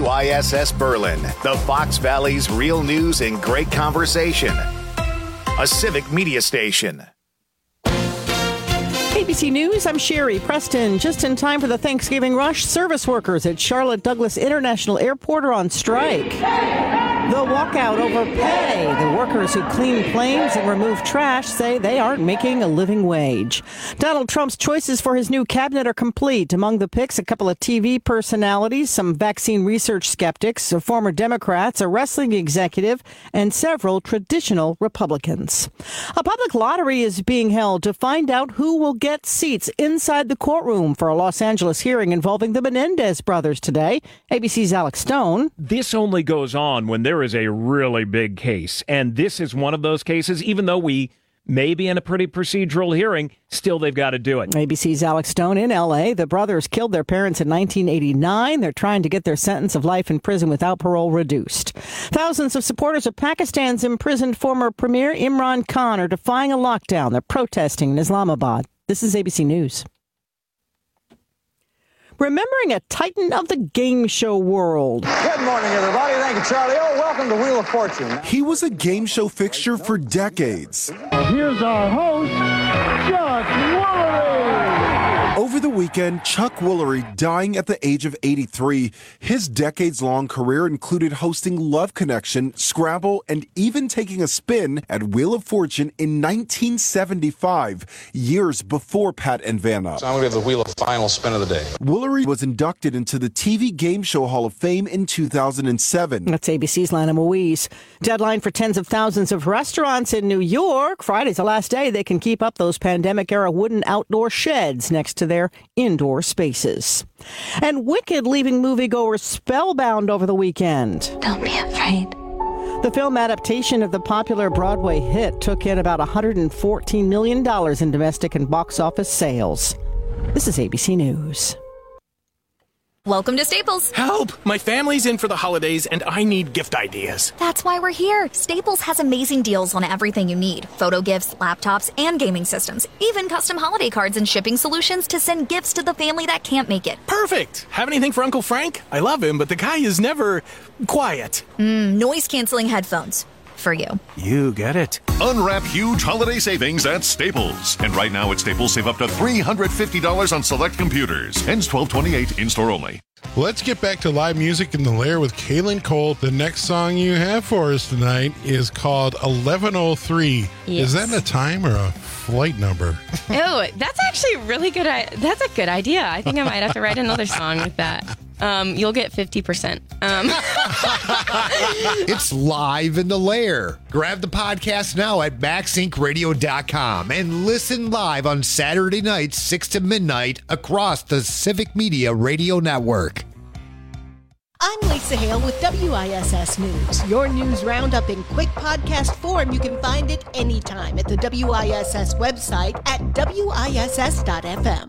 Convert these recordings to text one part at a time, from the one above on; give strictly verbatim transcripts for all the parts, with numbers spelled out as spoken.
W I S S Berlin, the Fox Valley's real news and great conversation. A civic media station. A B C News, I'm Sherry Preston. Just in time for the Thanksgiving rush, service workers at Charlotte Douglas International Airport are on strike. The walkout over pay. The workers who clean planes and remove trash say they aren't making a living wage. Donald Trump's choices for his new cabinet are complete. Among the picks, a couple of T V personalities, some vaccine research skeptics, former Democrats, a wrestling executive, and several traditional Republicans. A public lottery is being held to find out who will get seats inside the courtroom for a Los Angeles hearing involving the Menendez brothers today. A B C's Alex Stone. This only goes on when there is a really big case, and this is one of those cases. Even though we may be in a pretty procedural hearing, still they've got to do it. A B C's Alex Stone in L A. The brothers killed their parents in nineteen eighty-nine. They're trying to get their sentence of life in prison without parole reduced. Thousands of supporters of Pakistan's imprisoned former Premier Imran Khan are defying a lockdown. They're protesting in Islamabad. This is A B C News. Remembering a titan of the game show world. Good morning, everybody. Thank you, Charlie. Oh, welcome to Wheel of Fortune. He was a game show fixture for decades. Here's our host, Chuck Woolery. Over the weekend, Chuck Woolery dying at the age of eighty-three. His decades-long career included hosting Love Connection, Scrabble, and even taking a spin at Wheel of Fortune in nineteen seventy-five, years before Pat and Vanna. So I'm going to give the Wheel of Final Spin of the Day. Woolery was inducted into the T V Game Show Hall of Fame in two thousand seven. That's A B C's Lana Moise. Deadline for tens of thousands of restaurants in New York. Friday's the last day they can keep up those pandemic-era wooden outdoor sheds next to their indoor spaces. And Wicked leaving moviegoers spellbound over the weekend. Don't be afraid. The film adaptation of the popular Broadway hit took in about one hundred fourteen million dollars in domestic and box office sales. This is A B C News. Welcome to Staples. Help! My family's in for the holidays and I need gift ideas. That's why we're here. Staples has amazing deals on everything you need. Photo gifts, laptops, and gaming systems. Even custom holiday cards and shipping solutions to send gifts to the family that can't make it. Perfect! Have anything for Uncle Frank? I love him, but the guy is never quiet. Mm, noise-canceling headphones. For you. You get it. Unwrap huge holiday savings at Staples. And right now at Staples, save up to three hundred fifty dollars on select computers. Ends twelve twenty-eight, in-store only. Let's get back to live music in the Lair with Kaylin Cole. The next song you have for us tonight is called eleven oh three. Yes. Is that a time or a flight number? Oh, that's actually a really good. That's a good idea. I think I might have to write another song with that. Um, you'll get fifty percent. Um. It's live in the Lair. Grab the podcast now at max inc radio dot com and listen live on Saturday nights, six to midnight, across the Civic Media Radio Network. I'm Lisa Hale with W I S S News. Your news roundup in quick podcast form. You can find it anytime at the W I S S website at W I S S dot F M.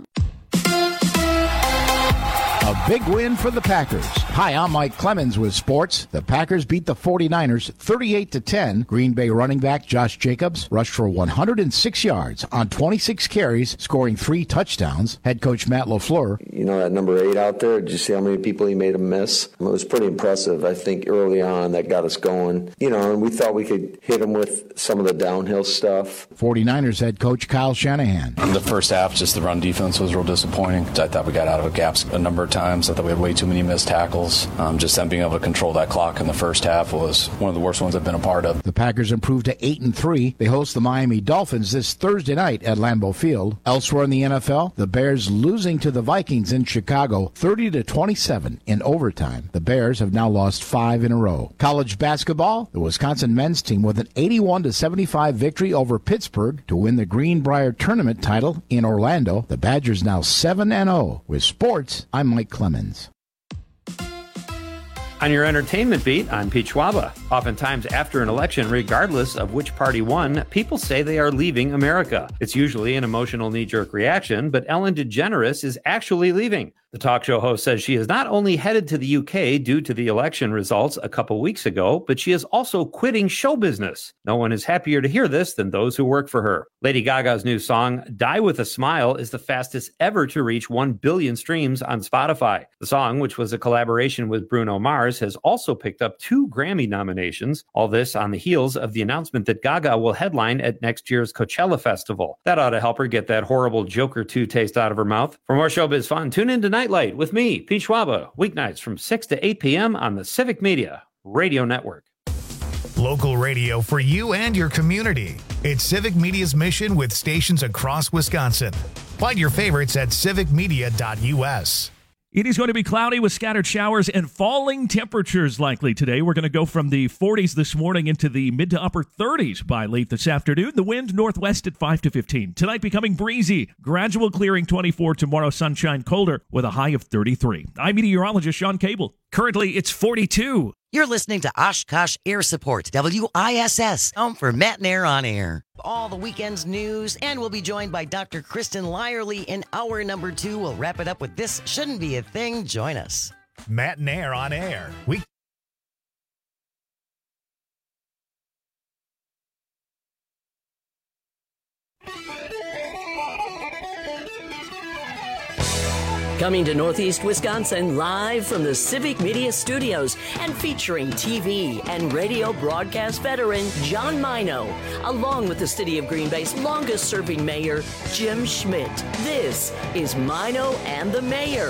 A big win for the Packers. Hi, I'm Mike Clemens with sports. The Packers beat the forty-niners thirty-eight to ten. Green Bay running back Josh Jacobs rushed for one hundred six yards on twenty-six carries, scoring three touchdowns. Head coach Matt LaFleur. You know that number eight out there? Did you see how many people he made him miss? It was pretty impressive. I think early on that got us going. You know, and we thought we could hit him with some of the downhill stuff. forty-niners head coach Kyle Shanahan. In the first half, just the run defense was real disappointing. I thought we got out of gaps a number of times. I thought we had way too many missed tackles. Um, just them being able to control that clock in the first half was one of the worst ones I've been a part of. The Packers improved to eight and three. They host the Miami Dolphins this Thursday night at Lambeau Field. Elsewhere in the N F L, the Bears losing to the Vikings in Chicago thirty to twenty-seven in overtime. The Bears have now lost five in a row. College basketball, the Wisconsin men's team with an eighty-one to seventy-five victory over Pittsburgh to win the Greenbrier Tournament title in Orlando. The Badgers now seven and oh. With sports, I'm Mike Clemens. On your entertainment beat, I'm Pete Schwaba. Oftentimes after an election, regardless of which party won, people say they are leaving America. It's usually an emotional knee-jerk reaction, but Ellen DeGeneres is actually leaving. The The talk show host says she is not only headed to the U K due to the election results a couple weeks ago, but she is also quitting show business. No one is happier to hear this than those who work for her. Lady Gaga's new song, Die With a Smile, is the fastest ever to reach one billion streams on Spotify. The song, which was a collaboration with Bruno Mars, has also picked up two Grammy nominations. All this on the heels of the announcement that Gaga will headline at next year's Coachella Festival. That ought to help her get that horrible Joker two taste out of her mouth. For more showbiz fun, tune in tonight. Nightlight with me, Pete Schwaba, weeknights from six to eight p.m. on the Civic Media Radio Network. Local radio for you and your community. It's Civic Media's mission with stations across Wisconsin. Find your favorites at civic media dot u s. It is going to be cloudy with scattered showers and falling temperatures likely today. We're going to go from the forties this morning into the mid to upper thirties by late this afternoon. The wind northwest at five to fifteen. Tonight becoming breezy. Gradual clearing twenty-four. Tomorrow sunshine colder with a high of thirty-three. I'm meteorologist Sean Cable. Currently it's forty-two. You're listening to Oshkosh Air Support, W I S S, home for Matt and Air on Air. All the weekend's news, and we'll be joined by Doctor Kristen Lyerly in hour number two. We'll wrap it up with This Shouldn't Be a Thing. Join us. Matt and Air on Air. We Coming to Northeast Wisconsin live from the Civic Media Studios and featuring T V and radio broadcast veteran John Mino, along with the City of Green Bay's longest-serving mayor, Jim Schmidt. This is Mino and the Mayor.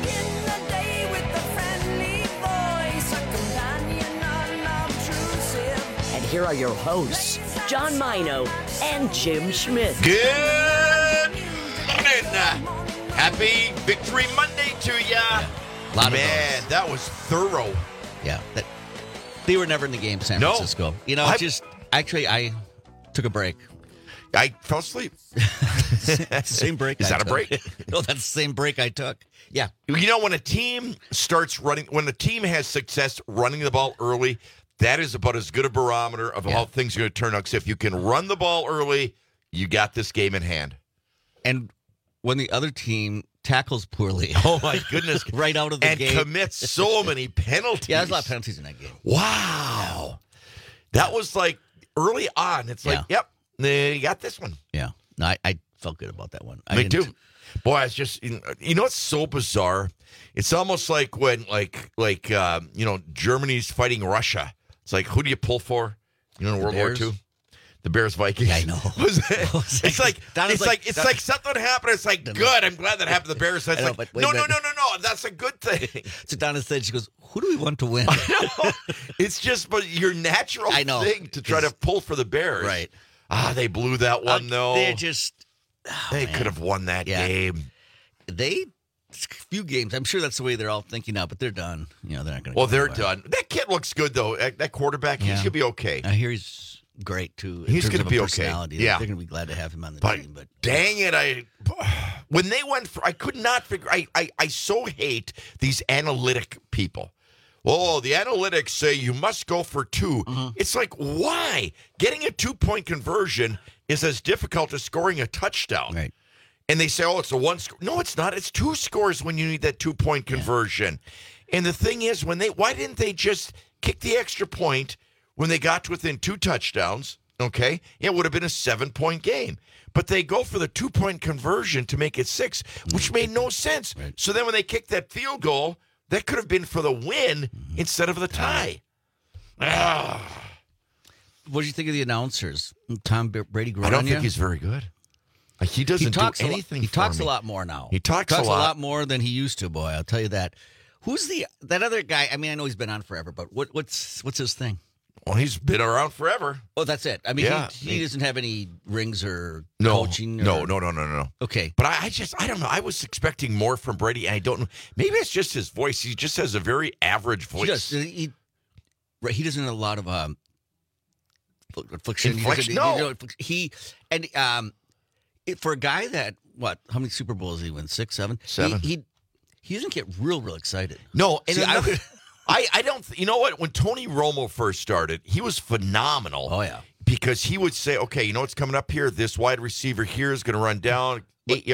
And here are your hosts, John Mino and Jim Schmidt. Good morning. Happy Victory Monday to ya. Lot Man, of that was thorough. Yeah. That, they were never in the game, San No. Francisco. You know, I- just actually, I took a break. I fell asleep. That's the same break. Is I that a took. break? No, that's the same break I took. Yeah. You know, when a team starts running, when a team has success running the ball early, that is about as good a barometer of Yeah. how things are going to turn out. 'Cause if you can run the ball early, you got this game in hand. And when the other team tackles poorly. Oh, my goodness. right out of the and game. And commits so many penalties. Yeah, there's a lot of penalties in that game. Wow. That was like early on. It's like, yep, you got this one. Yeah. No, I, I felt good about that one. I Me didn't- too. Boy, it's just, you know, you know what's so bizarre? It's almost like when, like, like um, you know, Germany's fighting Russia. It's like, who do you pull for? You know, in The World War Bears? Two? The Bears Vikings. Yeah, I know. Was it- it's like Donna's it's like- like, it's Don- like something happened. It's like good. I'm glad that happened to the Bears. It's I know, like but wait no, a no, no, minute. no, no. That's a good thing. So Donna said, she goes, who do we want to win? It's just but your natural I know. thing to try to pull for the Bears. Right. Ah, they blew that one Uh, though. They're just. oh, they man. could have won that Yeah. game. They. Few games. I'm sure that's the way they're all thinking now, but they're done. You know, they're not going to Well, they're done. That kid looks good though. That, that quarterback, he's Yeah. gonna be okay. I hear he's great too. In He's terms gonna of a be okay. personality. Yeah. They're going to be glad to have him on the But team. But dang it, I when they went for, I could not figure. I, I I so hate these analytic people. Oh, the analytics say you must go for two. Mm-hmm. It's like, why? Getting a two point conversion is as difficult as scoring a touchdown. Right. And they say, oh, it's a one score. No, it's not. It's two scores when you need that two point conversion. And the thing is, when they why didn't they just kick the extra point when they got to within two touchdowns? Okay, it would have been a seven point game. But they go for the two point conversion to make it six, which made no sense. Right. So then when they kicked that field goal, that could have been for the win instead of the tie. Ah. what do you think of the announcers? Tom B- Brady growing I don't on think you? he's very good. Like, he doesn't he talks do a lot- anything He for talks me. a lot more now. He talks, a lot. more than he used to, boy. I'll tell you that. Who's the that other guy? I mean, I know he's been on forever, but what what's what's his thing? Well, he's been around forever. Oh, that's it. I mean, Yeah. he, he doesn't have any rings or No, coaching. Or, no, no, no, no, no. Okay, But I, I just, I don't know. I was expecting more from Brady, and I don't know. Maybe it's just his voice. He just has a very average he voice. does. He, right, he doesn't have a lot of um, affliction. He Inflection? doesn't- No. you know, He and um, it, for a guy that what? How many Super Bowls did he win? Six, seven, Seven. He he, he doesn't get real, real excited. No, and See, I another- would- I, I don't, you know what? When Tony Romo first started, he was phenomenal. Oh, yeah. Because he would say, okay, you know what's coming up here? This wide receiver here is going to run down eight yards,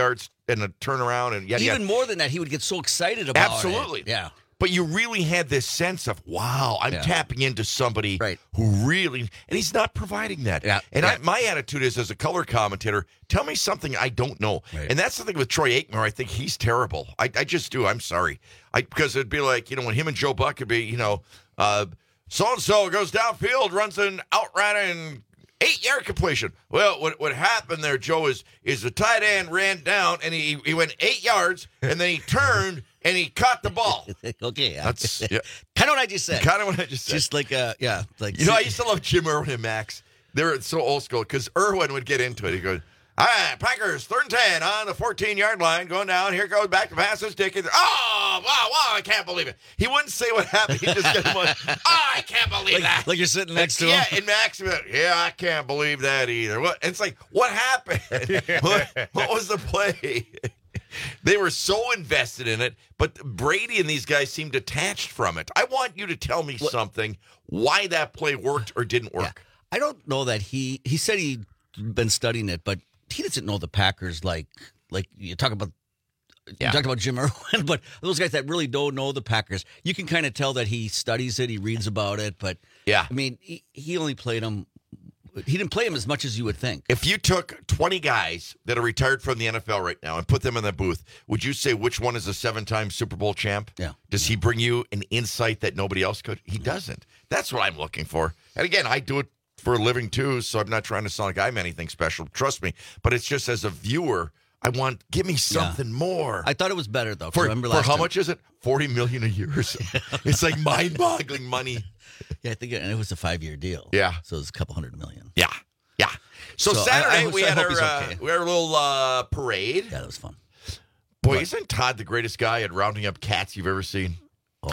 and a turnaround and yada, Even yada. more than that, he would get so excited about Absolutely. it. Yeah. But you really had this sense of, wow, I'm Yeah. tapping into somebody Right. who really, and he's not providing that. Yeah. And Yeah. I, my attitude is, as a color commentator, tell me something I don't know. Right. And that's the thing with Troy Aikman. I think he's terrible. I, I just do. I'm sorry. I Because it'd be like, you know, when him and Joe Buck would be, you know, uh, so-and-so goes downfield, runs an outright and eight-yard completion. Well, what what happened there, Joe, is is the tight end ran down, and he, he went eight yards, and then he turned, and he caught the ball. Okay. Yeah. That's yeah. kind of what I just said. Kind of what I just said. Just like, uh, yeah. like You know, I used to love Jim Irwin and Max. They were so old school because Irwin would get into it. He goes, all right, Packers, third and ten on the fourteen-yard line, going down. Here goes back to passes. Dickens. Oh, wow, wow, I can't believe it. He wouldn't say what happened. He just get him on, oh, I can't believe like, that. like you're sitting next to yeah, him. and Max would, yeah, I can't believe that either. What? It's like, what happened? what, what was the play? They were so invested in it, but Brady and these guys seemed detached from it. I want you to tell me What? something, why that play worked or didn't work. Yeah. I don't know that he he said he'd been studying it, but he doesn't know the Packers like like you talk about. Yeah. You talked about Jim Irwin, but those guys that really don't know the Packers, you can kind of tell that he studies it, he reads about it, but Yeah. I mean, he, he only played them. He didn't play them as much as you would think. If you took twenty guys that are retired from the N F L right now and put them in the booth, would you say which one is a seven-time Super Bowl champ? Yeah. Does he bring you an insight that nobody else could? He doesn't. That's what I'm looking for. And again, I do it for a living too, so I'm not trying to sound like I'm anything special. Trust me. But it's just as a viewer, I want, give me something more. I thought it was better though. 'cause I For, remember for last how time- much is it? forty million dollars a year or something. It's like mind-boggling money. Yeah, I think it, and it was a five-year deal. Yeah. So it was a couple hundred million. Yeah. Yeah. So, So I- Saturday I was- we I had hope our he's uh, okay. we had our little uh, parade. Yeah, that was fun. Boy, isn't Todd the greatest guy at rounding up cats you've ever seen? Oh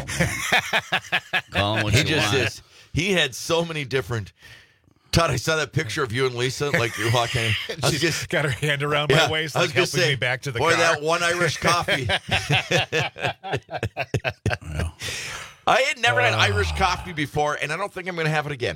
man. Call him what He you just want. is. He had so many different. Todd, I saw that picture of you and Lisa, like you're walking. I was She's just got her hand around Yeah, my waist, I was like gonna helping say, me back to the boy, car. that one Irish coffee. I had never had Irish coffee before, and I don't think I'm going to have it again.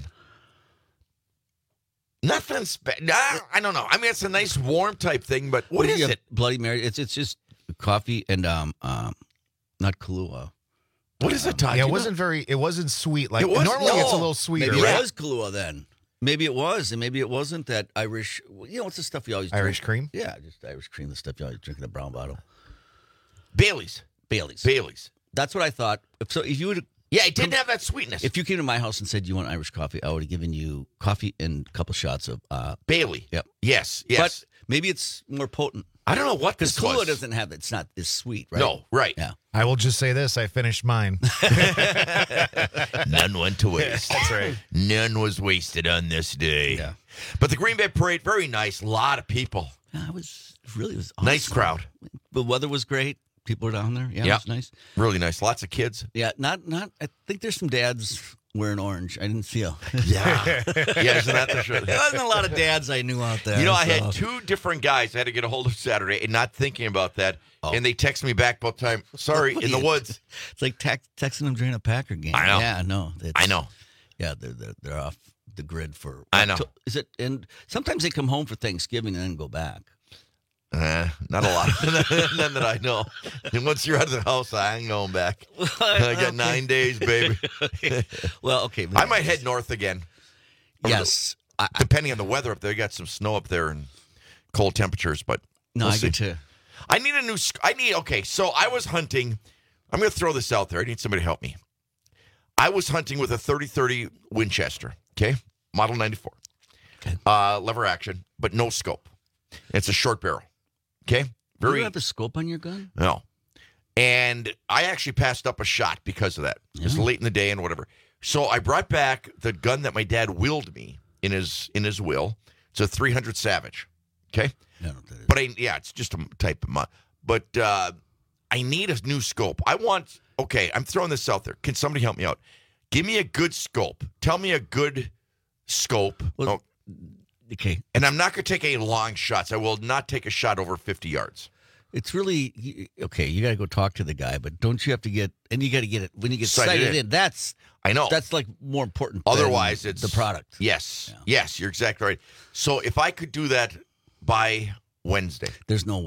Nothing spe- nah, I don't know. I mean, it's a nice warm type thing, but what do is you have? it? Bloody Mary. It's it's just coffee and um um not Kahlua. What is it, Todd? Yeah, You it know? wasn't very. It wasn't sweet. Like It was- normally, it's a no. little sweeter. Maybe right? it was Kahlua then. Maybe it was, and maybe it wasn't that Irish. You know, what's the stuff you always Irish drink? cream? Yeah, just Irish cream. The stuff you always drink in the brown bottle. Bailey's. Bailey's. Bailey's. That's what I thought. If so, if you would, Yeah, it didn't have that sweetness. if you came to my house and said you want Irish coffee, I would have given you coffee and a couple shots of uh, Bailey. Yep. Yes, yes. But maybe it's more potent. I don't know what Because this Kahlua was. doesn't have. It's not as sweet, right? No, right. Yeah. I will just say this: I finished mine. None went to waste. That's right. None was wasted on this day. Yeah. But the Green Bay Parade, very nice. A lot of people. Yeah, it was really it was Nice awesome. crowd. The weather was great. People were down there. Yeah, Yeah. it was nice. Really nice. Lots of kids. Yeah, not not. I think there's some dads wearing orange. I didn't see them. Yeah. Yeah, isn't that the truth? There wasn't a lot of dads I knew out there. You know, I so- had two different guys I had to get a hold of Saturday and not thinking about that. Oh. And they text me back both time. Sorry, in the woods. It's like tex- texting them during a Packer game. I know. Yeah, no. it's- I know. Yeah, they're, they're they're off the grid for. I know. Is it? And sometimes they come home for Thanksgiving and then go back. Uh, not a lot. None that I know. And once you're out of the house, I ain't going back. I got nine days, baby. Well, okay. I might head north again. Yes. I, I, Depending on the weather up there. You got some snow up there and cold temperatures, but no, we'll I see. get to. I need a new. sc- I need. Okay, so I was hunting. I'm going to throw this out there. I need somebody to help me. I was hunting with a thirty thirty Winchester. Okay, model ninety-four, Okay. uh, lever action, but no scope. It's a short barrel. Okay, Do very you have the scope on your gun? no. And I actually passed up a shot because of that. It was Yeah. late in the day and whatever. So I brought back the gun that my dad willed me in his in his will. It's a three hundred Savage. Okay. I don't know what that is. But I, yeah, it's just a type of mod. But uh, I need a new scope. I want, okay, I'm throwing this out there. Can somebody help me out? Give me a good scope. Tell me a good scope. Well, Oh, Okay. and I'm not going to take any long shots. I will not take a shot over fifty yards. It's really okay. You got to go talk to the guy, but don't you have to get and you got to get it when you get Sighted sighted in. in? That's I know. that's like more important. than Otherwise, it's the product. Yes. Yeah. Yes, you're exactly right. So if I could do that by Wednesday. There's no way.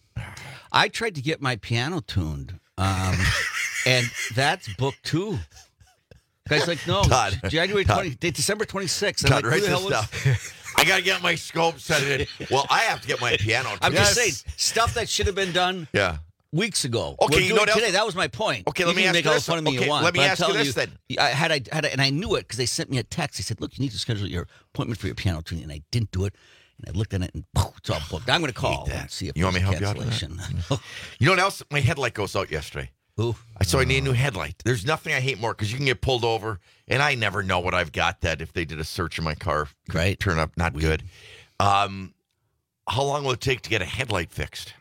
I tried to get my piano tuned, um, and that's booked too. Guy's like, no, Todd, January Todd. twentieth, December twenty-sixth. Todd, like, write who the this hell was- stuff. I got to get my scope set it in. Well, I have to get my piano tuned. I'm Yes. just saying, stuff that should have been done Yeah. weeks ago. Okay, We're you doing know what today. else- That was my point. Okay, You let me can ask make you all this. the fun of me Okay, you want. let me but I'm ask you telling this then. I had, I had, and I knew it because they sent me a text. They said, "Look, you need to schedule your appointment for your piano tuning," and I didn't do it. And I looked at it, and poof, it's all booked. I'm going to call and see if You want me to there's help a you out with cancellation. that? You know what else? My headlight goes out yesterday. Ooh. So I need a new headlight. There's nothing I hate more because you can get pulled over, and I never know what I've got that if they did a search in my car, right? turn up not good. Um, how long will it take to get a headlight fixed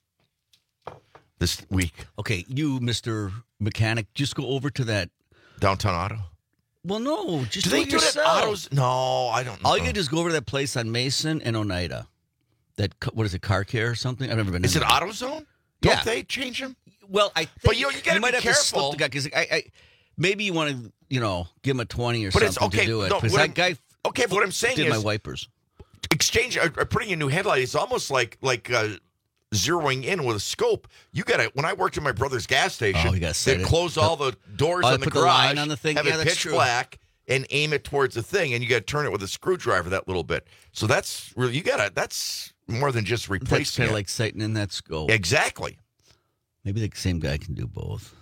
this week? Okay, you, Mister Mechanic, just go over to that Downtown Auto. Well, no, just Do do, they it do it at yourself. autos? No, I don't know. All you gotta do is go over to that place on Mason and Oneida. That ca- what is it, Car Care or something? I've never been. Is in it there. AutoZone? Yeah. Don't they change them? Well, I. Think But you know, you gotta might be have to slip careful. the guy because I, I, maybe you want to, you know, give him a twenty or But it's something okay. to do it. No, Because what that I'm- guy. Okay, but what I'm saying did is my wipers. exchange uh, uh, putting a new headlight is almost like like uh, zeroing in with a scope. You got to. When I worked at my brother's gas station, Oh, you gotta set they'd it. close all the doors Oh, they on the put the garage, line on the thing? have Yeah, it that's pitch true. black, and aim it towards the thing, and you got to turn it with a screwdriver that little bit. So that's really you got to. That's more than just That's replacing kind it. of like sighting in that scope. Exactly. Maybe the same guy can do both.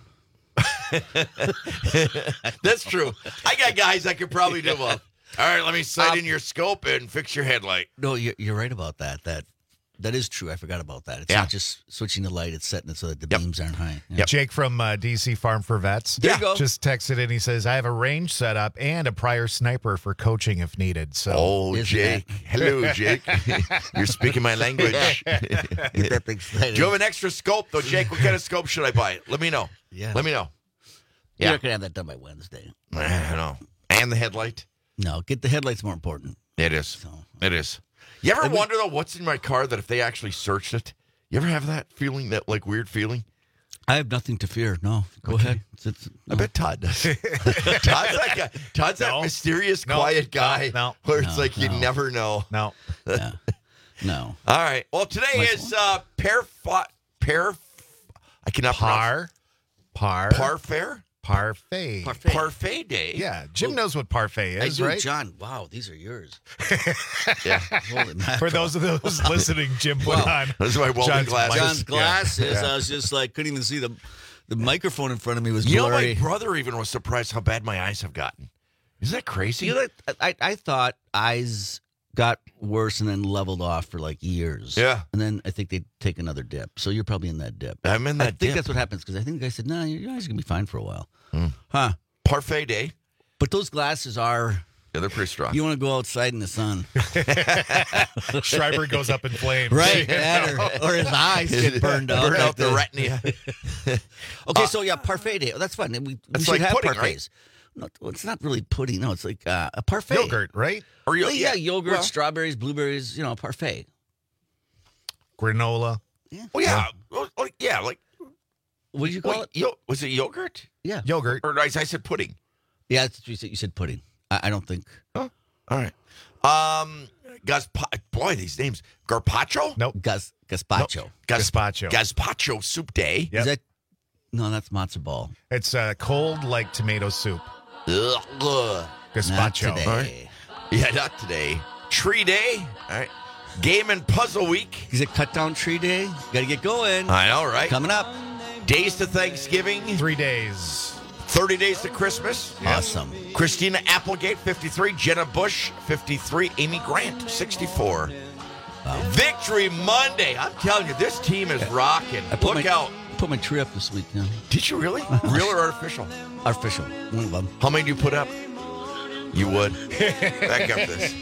That's true. I got guys that could probably do both. All right, let me sight Um, in your scope and fix your headlight. No, you're, you're right about that. That that is true. I forgot about that. It's Yeah. not just switching the light; it's setting it so that the beams aren't high. Yeah. Jake from uh, D C Farm for Vets. There you go. Just texted in. He says, I have a range set up and a prior sniper for coaching if needed. So, Oh, Isn't Jake. that- Hello, Jake. You're speaking my language. Get that thing excited. Do you have an extra scope, though, Jake? What kind of scope should I buy? Let me know. Yeah. Let me know. You're Yeah. not gonna have that done by Wednesday. I know. And the headlight. No, get the headlights more important. It is. It is. You ever wonder, though, what's in my car that if they actually searched it? You ever have that feeling, that like weird feeling? I have nothing to fear. No, go ahead. It's, it's, I bet Todd does. Todd's that guy. Todd's that No. mysterious, No. quiet guy No. where it's No, like you no. never know. no. yeah. No. All right. Well, today Like is uh, pair fought, pair. I cannot pronounce Par. Par. parfait. Parfait. Parfait. Parfait day. Yeah. Jim knows what parfait I is, do, right? John. Wow, these are yours. Yeah. Holy mackerel. For those of those listening, Jim put Wow. on Those are my welding John's glasses. mic. John's glasses. Yeah. I was just like couldn't even see the the microphone in front of me was You know, blurry. my brother even was surprised how bad my eyes have gotten. Isn't that crazy? You know, I I thought eyes got worse and then leveled off for like years. Yeah. And then I think they'd take another dip. So you're probably in that dip. I'm in that I think dip. that's what happens because I think the guy said, "No, your eyes are gonna be fine for a while." Mm. Huh? Parfait day. But those glasses are. Yeah, they're pretty strong. You want to go outside in the sun, Schreiber goes up in flames. right? That or, or his eyes get burned out. Burn like out the this. retina. Okay, Uh, so yeah, parfait day. Oh, that's fun. We, we It's should like have pudding, parfaits. No, well, it's not really pudding. No, it's like uh, a parfait. Yogurt, right? Or you, Well, yeah, yogurt, well, strawberries, blueberries. You know, parfait. Granola. well, yeah, well, like, yeah, like What did you call well, it? yo, was it yogurt? Yeah, Yogurt. Or I, I said pudding. yeah. That's what you said. You said pudding. I, I don't think. Oh, all right. Um, Gazpa- boy, these names. Garpacho? Nope. Gaz, gazpacho. Gaz- Gazpacho. Gazpacho soup day. Yep. Is that? No, that's matzo ball. It's uh, cold like tomato soup. Ugh, ugh. Not Gazpacho. today. All right. Yeah, not today. Tree day. All right. Game and puzzle week. Is it cut down tree day? Got to get going. I know, right? Coming up. Days to Thanksgiving. Three days. thirty days to Christmas. Awesome. Christina Applegate, fifty-three. Jenna Bush, fifty-three. Amy Grant, sixty-four. Wow. Victory Monday. I'm telling you, this team is rocking. I put Look my, out. I put my tree up this week. Yeah. Did you really? Real or artificial? Artificial. One of them. How many do you put up? You would. Back up this.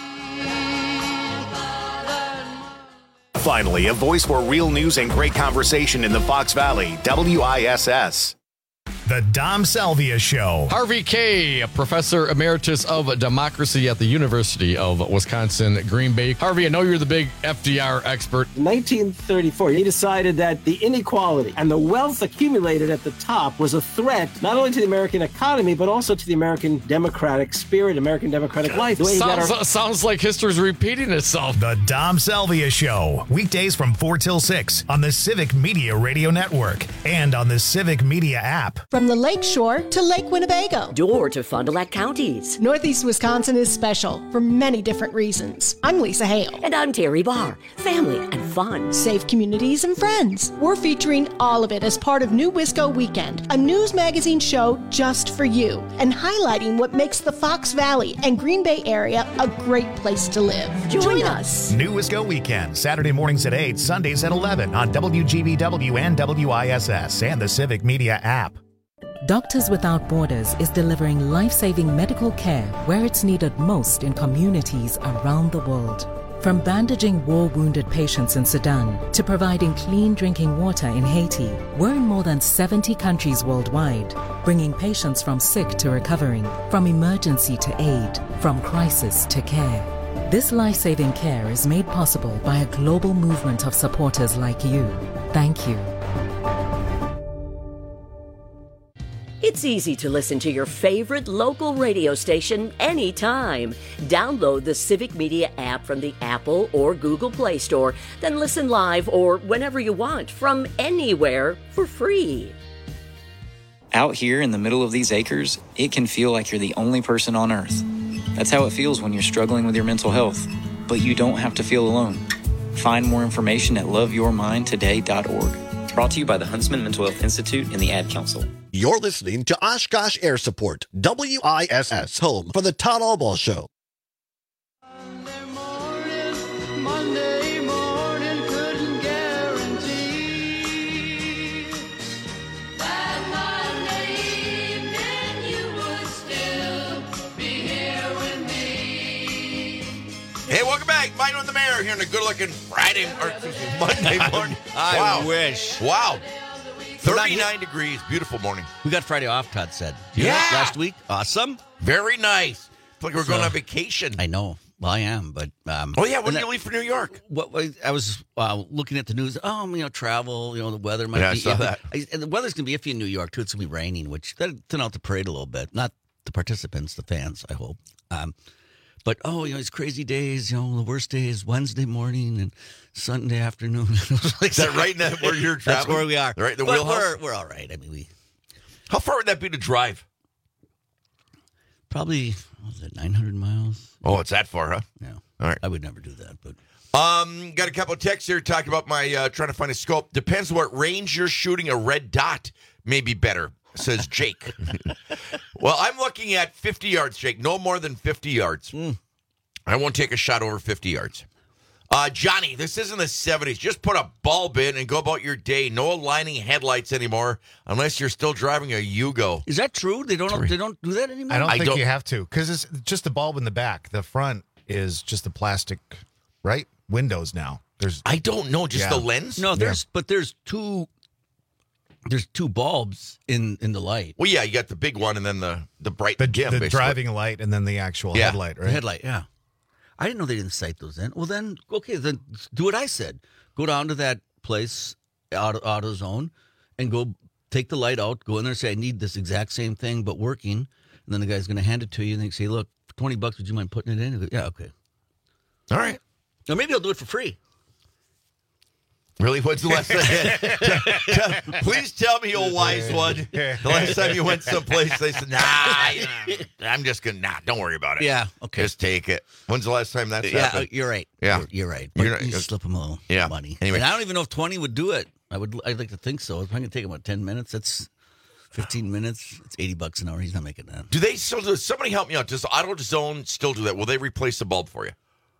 Finally, a voice for real news and great conversation in the Fox Valley, W I S S. The Dom Salvia Show. Harvey Kaye, professor emeritus of democracy at the University of Wisconsin, Green Bay. Harvey, I know you're the big F D R expert. In nineteen thirty-four, he decided that the inequality and the wealth accumulated at the top was a threat not only to the American economy, but also to the American democratic spirit, American democratic life. The way he got Sounds, our- sounds like history's repeating itself. The Dom Salvia Show. Weekdays from four till six on the Civic Media Radio Network and on the Civic Media app. From the Lake Shore to Lake Winnebago. Door to Fond du Lac counties. Northeast Wisconsin is special for many different reasons. I'm Lisa Hale. And I'm Terry Barr. Family and fun. Safe communities and friends. We're featuring all of it as part of New Wisco Weekend, a news magazine show just for you, and highlighting what makes the Fox Valley and Green Bay area a great place to live. Join, Join us. New Wisco Weekend, Saturday mornings at eight, Sundays at eleven on W G B W and W I S S and the Civic Media app. Doctors Without Borders is delivering life-saving medical care where it's needed most in communities around the world. From bandaging war-wounded patients in Sudan to providing clean drinking water in Haiti, we're in more than seventy countries worldwide, bringing patients from sick to recovering, from emergency to aid, from crisis to care. This life-saving care is made possible by a global movement of supporters like you. Thank you. It's easy to listen to your favorite local radio station anytime. Download the Civic Media app from the Apple or Google Play Store, then listen live or whenever you want from anywhere for free. Out here in the middle of these acres, it can feel like you're the only person on earth. That's how it feels when you're struggling with your mental health. But you don't have to feel alone. Find more information at love your mind today dot org. Brought to you by the Huntsman Mental Health Institute and the Ad Council. You're listening to Oshkosh Air Support, W I S S, home for the Todd Albaugh Show. Monday morning couldn't guarantee that Monday evening you would still be here with me. Hey, welcome back. Mino and the Mayor here on a good-looking Friday, or excuse me, Monday morning. I wow. wish. Wow. thirty-nine degrees. Beautiful morning. We got Friday off, Todd said. Yeah. Last week. Awesome. Very nice. It's like we're So- going on vacation. I know. Well, I am, but... Um, Oh, yeah. When and did you that- leave for New York? What, what- I was uh, looking at the news. Oh, you know, travel, you know, the weather might Yeah, I be saw iffy. that. I, and the weather's going to be iffy in New York, too. It's going to be raining, which that'll thin out the parade a little bit. Not the participants, the fans, I hope. Um, but, oh, you know, these crazy days, you know, the worst day is Wednesday morning and Sunday afternoon. Like, Is that right now where you're traveling? That's where we are. Right, the but wheelhouse? we're, we're all right. I mean, we How far would that be to drive? probably, what was it, nine hundred miles? Oh, it's that far, huh? Yeah. All right. I would never do that, but... Um, got a couple of texts here talking about my uh, trying to find a scope. Depends what range you're shooting. A red dot may be better, says Jake. Well, I'm looking at fifty yards, Jake. No more than fifty yards. Mm. I won't take a shot over fifty yards. Uh, Johnny, this isn't the seventies. Just put a bulb in and go about your day. No aligning headlights anymore, unless you're still driving a Yugo. Is that true? They don't. They don't do that anymore. I don't I think don't- you have to because it's just a bulb in the back. The front is just the plastic, right? Windows now. There's I don't know. Just Yeah. the lens. No, there's but there's two. There's two bulbs in in the light. Well, yeah, you got the big one and then the the bright the, dim, the basically. driving light and then the actual Yeah. headlight, The right? headlight, yeah. I didn't know they didn't sight those in. Well, then okay, then do what I said. Go down to that place, Auto, AutoZone, and go take the light out. Go in there and say, I need this exact same thing, but working. And then the guy's going to hand it to you, and they say, look, for twenty bucks, would you mind putting it in? You go, yeah, okay. All right. Or maybe I'll do it for free. Really? What's the last thing? Please tell me, old wise one. The last time you went someplace, they said, nah, I'm just going to, nah, don't worry about it. Yeah, okay. Just take it. When's the last time that's Yeah, happened? you're right. Yeah. You're, you're right. But You're not- you slip them a little Yeah. money. Anyway. And I don't even know if twenty would do it. I would. I'd like to think so. If I can take him about ten minutes, that's fifteen minutes. It's eighty bucks an hour. He's not making that. Do they still do Somebody help me out. Does AutoZone still do that? Will they replace the bulb for you?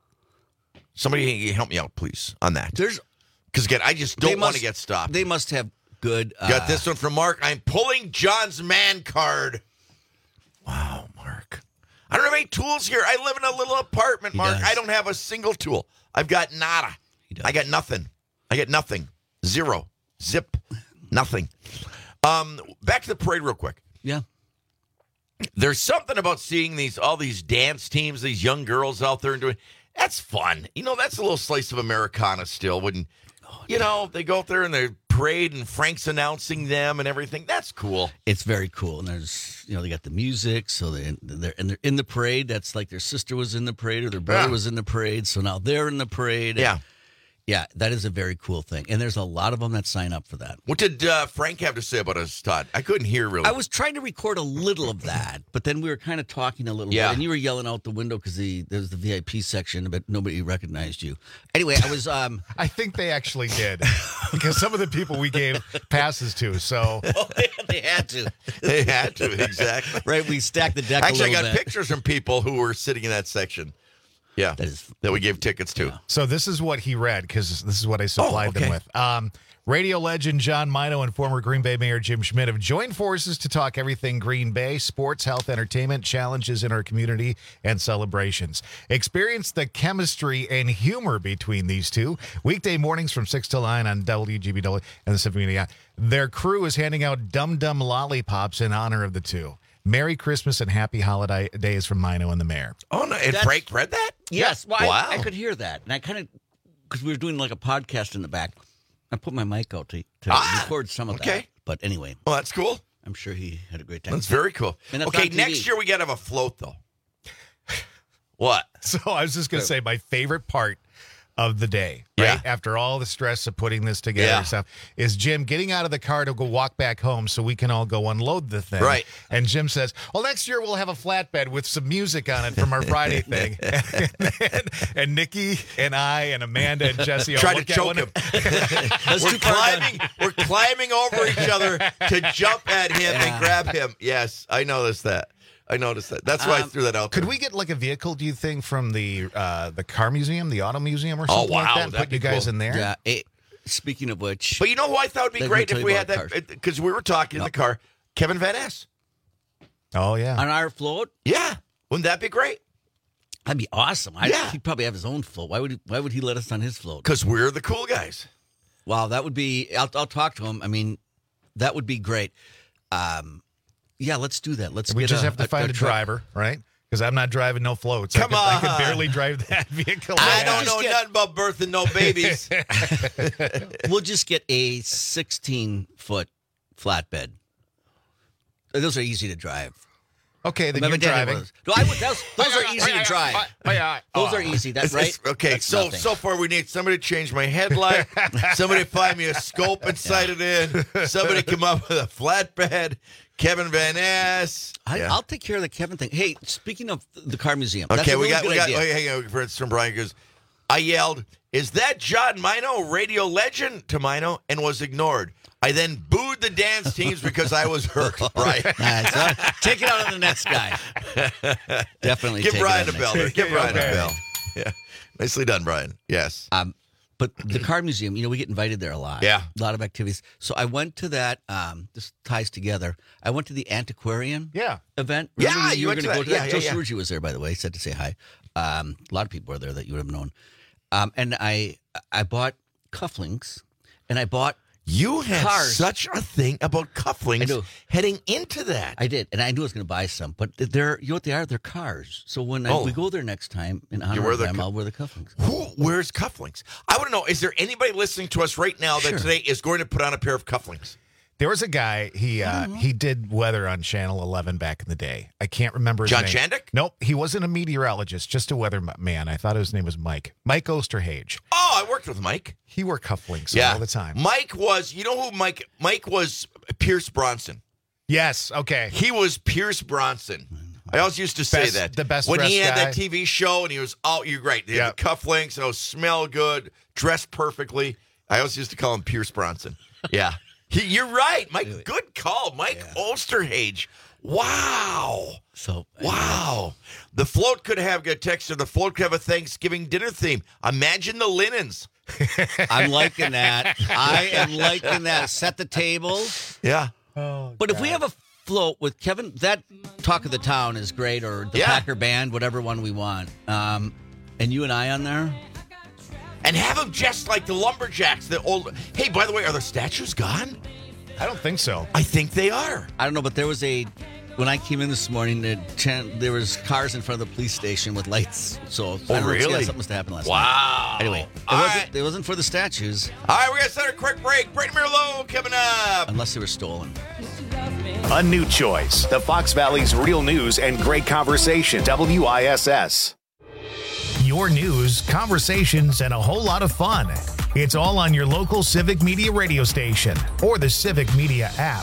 Somebody help me out, please, on that. There's Because, again, I just They don't want to must- get stopped. They must have good. Uh, Got this one from Mark. I'm pulling John's man card. Wow, Mark. I don't have any tools here. I live in a little apartment, He Mark. does. I don't have a single tool. I've got nada. I got nothing. I got nothing. Zero. Zip. Nothing. Um, back to the parade real quick. Yeah. There's something about seeing these all these dance teams, these young girls out there and doing. That's fun. You know, that's a little slice of Americana still. When oh, you know they go out there and they parade and Frank's announcing them and everything. That's cool. It's very cool. And there's, you know, they got the music, so they, they're and they're in the parade. That's like their sister was in the parade or their brother Yeah. was in the parade, so now they're in the parade. And Yeah. yeah, that is a very cool thing. And there's a lot of them that sign up for that. What did uh, Frank have to say about us, Todd? I couldn't hear really. I was trying to record a little of that, but then we were kind of talking a little Yeah. bit, and you were yelling out the window because the there was the V I P section, but nobody recognized you. Anyway, I was. Um, I think they actually did because some of the people we gave passes to. So oh, they, they had to. They had to, exactly. Right, we stacked the deck. Actually, a I little got bit. pictures from people who were sitting in that section. Yeah, that is that we gave tickets to. So this is what he read because this is what I supplied Oh, okay. them with. Um, radio legend John Mino and former Green Bay Mayor Jim Schmidt have joined forces to talk everything Green Bay, sports, health, entertainment, challenges in our community, and celebrations. Experience the chemistry and humor between these two. Weekday mornings from six till nine on W G B W and the Civic Media. Their crew is handing out Dum Dum lollipops in honor of the two. Merry Christmas and happy holiday days from Mino and the mayor. Oh, no. And That's- Frank read that? Yes. Well, Wow. I, I could hear that. And I kind of, because we were doing like a podcast in the back, I put my mic out to, to Ah, record some of okay. that. But anyway. Well, that's cool. I'm sure he had a great time. That's very cool. And that's Okay, on T V. next year we got to have a float, though. What? So I was just going to say my favorite part of the day, right? Yeah. After all the stress of putting this together Yeah. and stuff, is Jim getting out of the car to go walk back home so we can all go unload the thing. Right. And Jim says, well, next year we'll have a flatbed with some music on it from our Friday thing. and, and, and Nikki and I and Amanda and Jesse all Try to look at choke one him. That's we're too far climbing. We're climbing over each other to jump at him and grab him. Yes, I noticed that. I noticed that. That's why I Um, threw that out there. Could we get like a vehicle, do you think, from the uh, the car museum, the auto museum or Oh, something wow, like that? and that'd Put you be guys cool. in there? Yeah. It, speaking of which. But you know who I thought would be They're great gonna if tell we you had about that? Because we were talking in the car. Kevin Van Ness. Oh, yeah. On our float? Yeah. Wouldn't that be great? That'd be awesome. I, Yeah. He'd probably have his own float. Why would he, why would he let us on his float? Because we're the cool guys. Wow, that would be. I'll, I'll talk to him. I mean, that would be great. Um, yeah, let's do that. Let's. We get just a, have to a- find a a, truck. driver, right? Because I'm not driving no floats. Come I could, I on. could barely drive that vehicle. I Yeah. don't Just know get- nothing about birth and no babies. We'll just get a sixteen foot flatbed. Those are easy to drive. Okay, then Remember you're Danny driving. was- No, I would, those, those are easy to drive. Those are easy. That's right. It's- Okay, That's so nothing. so far we need somebody to change my headlight, somebody find me a scope and sight it in, somebody come up with a flatbed, Kevin Van Ness. I, Yeah. I'll take care of the Kevin thing. Hey, speaking of the car museum, that's Okay, a we really got good we got. idea. Oh, hang on, for instance, from Brian goes. I yelled, "Is that John Mino, radio legend?" to Mino, and was ignored. I then booed the dance teams because I was hurt. Right? Nice, huh? Take it out on the next guy. Definitely Give take it Brian on a the bell. next There. guy. Give Brian Okay. a bell. Yeah, nicely done, Brian. Yes. Um, but the car museum, you know, we get invited there a lot. Yeah. A lot of activities. So I went to that. Um, this ties together. I went to the antiquarian Yeah. event. Yeah, Remember you were went to gonna that. go to Yeah, that. yeah, Joe yeah. Sergi was there, by the way. He said to say hi. Um, a lot of people were there that you would have known. Um, and I I bought cufflinks, and I bought You had cars. such a thing about I cufflinks do. heading into that. I did, and I knew I was going to buy some, but they're you know what they are? They're cars. So when I, Oh. we go there next time in honor wear of the them, cu- I'll wear the cufflinks. Who wears cufflinks? I want to know, is there anybody listening to us right now that Sure. today is going to put on a pair of cufflinks? There was a guy, he uh, he did weather on Channel eleven back in the day. I can't remember his John name. Shandick? Nope, he wasn't a meteorologist, just a weather man. I thought his name was Mike. Mike Osterhage. Oh, I worked with Mike. He wore cufflinks Yeah. all the time. Mike was, you know who Mike, Mike was Pierce Bronson. Yes, okay. He was Pierce Bronson. I always used to say Best- that. the best When he dressed had guy. that T V show and he was, oh, you're right. They Yeah. had the cufflinks and oh, smell good, dressed perfectly. I always used to call him Pierce Bronson. Yeah. He, you're right, Mike. Good call, Mike Osterhage. Wow. So Wow. The float could have a text or the float could have a Thanksgiving dinner theme. Imagine the linens. I'm liking that. I am liking that. Set the table. Yeah. But if we have a float with Kevin, that Talk of the Town is great, or the Yeah. Packer Band, whatever one we want. Um, and you and I on there? And have them just like the lumberjacks, the old. Hey, by the way, are the statues gone? I don't think so. I think they are. I don't know, but there was a when I came in this morning, there, there was cars in front of the police station with lights. So Oh, I don't know, really? yeah, something must have happened last Wow. night. Anyway, it All wasn't, right. it wasn't for the statues. All right, we're going to start a quick break. Brady Merlot coming up. Unless they were stolen. A new choice. The Fox Valley's real news and great conversation. W I S S. Your news, conversations, and a whole lot of fun. It's all on your local Civic Media radio station or the Civic Media app.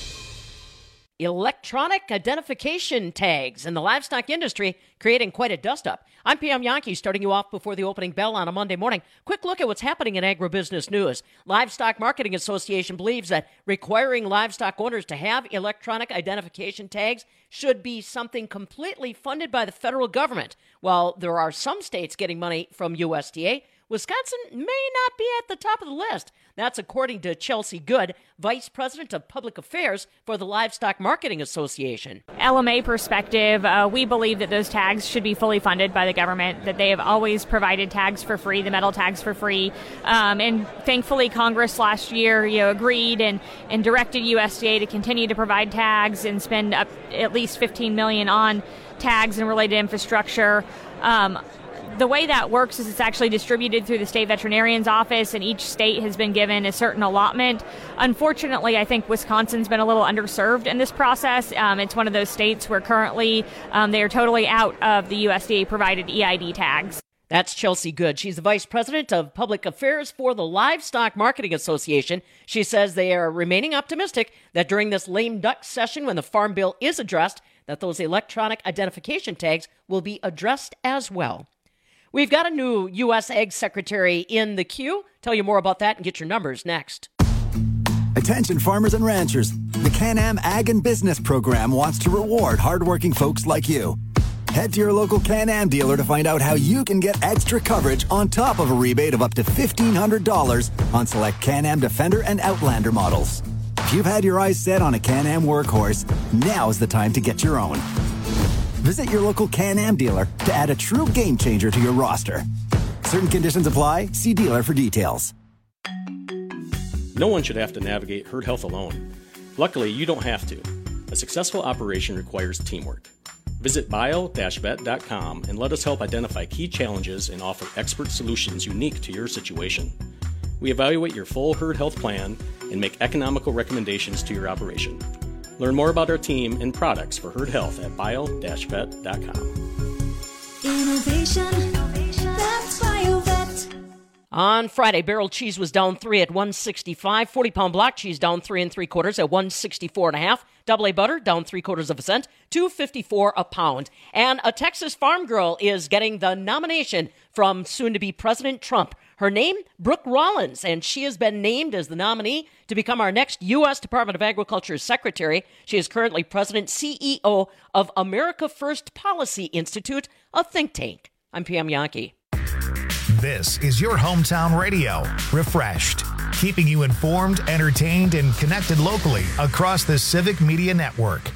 Electronic identification tags in the livestock industry creating quite a dust-up. I'm P M Yankee, starting you off before the opening bell on a Monday morning. Quick look at what's happening in agribusiness news. Livestock Marketing Association believes that requiring livestock owners to have electronic identification tags should be something completely funded by the federal government. While there are some states getting money from U S D A, Wisconsin may not be at the top of the list. That's according to Chelsea Good, Vice President of Public Affairs for the Livestock Marketing Association. L M A perspective, uh, we believe that those tags should be fully funded by the government, that they have always provided tags for free, the metal tags for free. Um, and thankfully, Congress last year you know, agreed and, and directed U S D A to continue to provide tags and spend up at least fifteen million dollars on tags and related infrastructure. Um, The way that works is it's actually distributed through the state veterinarian's office, and each state has been given a certain allotment. Unfortunately, I think Wisconsin's been a little underserved in this process. Um, it's one of those states where currently um, they are totally out of the U S D A-provided E I D tags. That's Chelsea Good. She's the Vice President of Public Affairs for the Livestock Marketing Association. She says they are remaining optimistic that during this lame duck session, when the Farm Bill is addressed, that those electronic identification tags will be addressed as well. We've got a new U S Ag Secretary in the queue. Tell you more about that and get your numbers next. Attention farmers and ranchers. The Can-Am Ag and Business Program wants to reward hardworking folks like you. Head to your local Can-Am dealer to find out how you can get extra coverage on top of a rebate of up to fifteen hundred dollars on select Can-Am Defender and Outlander models. If you've had your eyes set on a Can-Am workhorse, now's the time to get your own. Visit your local Can-Am dealer to add a true game changer to your roster. Certain conditions apply. See dealer for details. No one should have to navigate herd health alone. Luckily, you don't have to. A successful operation requires teamwork. Visit bio dash vet dot com and let us help identify key challenges and offer expert solutions unique to your situation. We evaluate your full herd health plan and make economical recommendations to your operation. Learn more about our team and products for herd health at bio dash vet dot com. Innovation, that's BioVet. On Friday, barrel cheese was down three at one sixty-five. forty-pound block cheese down three and three quarters at one sixty-four and a half. Double A butter down three quarters of a cent, two fifty-four a pound. And a Texas farm girl is getting the nomination from soon-to-be President Trump. Her name, Brooke Rollins, and she has been named as the nominee to become our next U S Department of Agriculture Secretary. She is currently President C E O of America First Policy Institute, a think tank. I'm P M Yankee. This is your hometown radio, refreshed, keeping you informed, entertained, and connected locally across the Civic Media Network.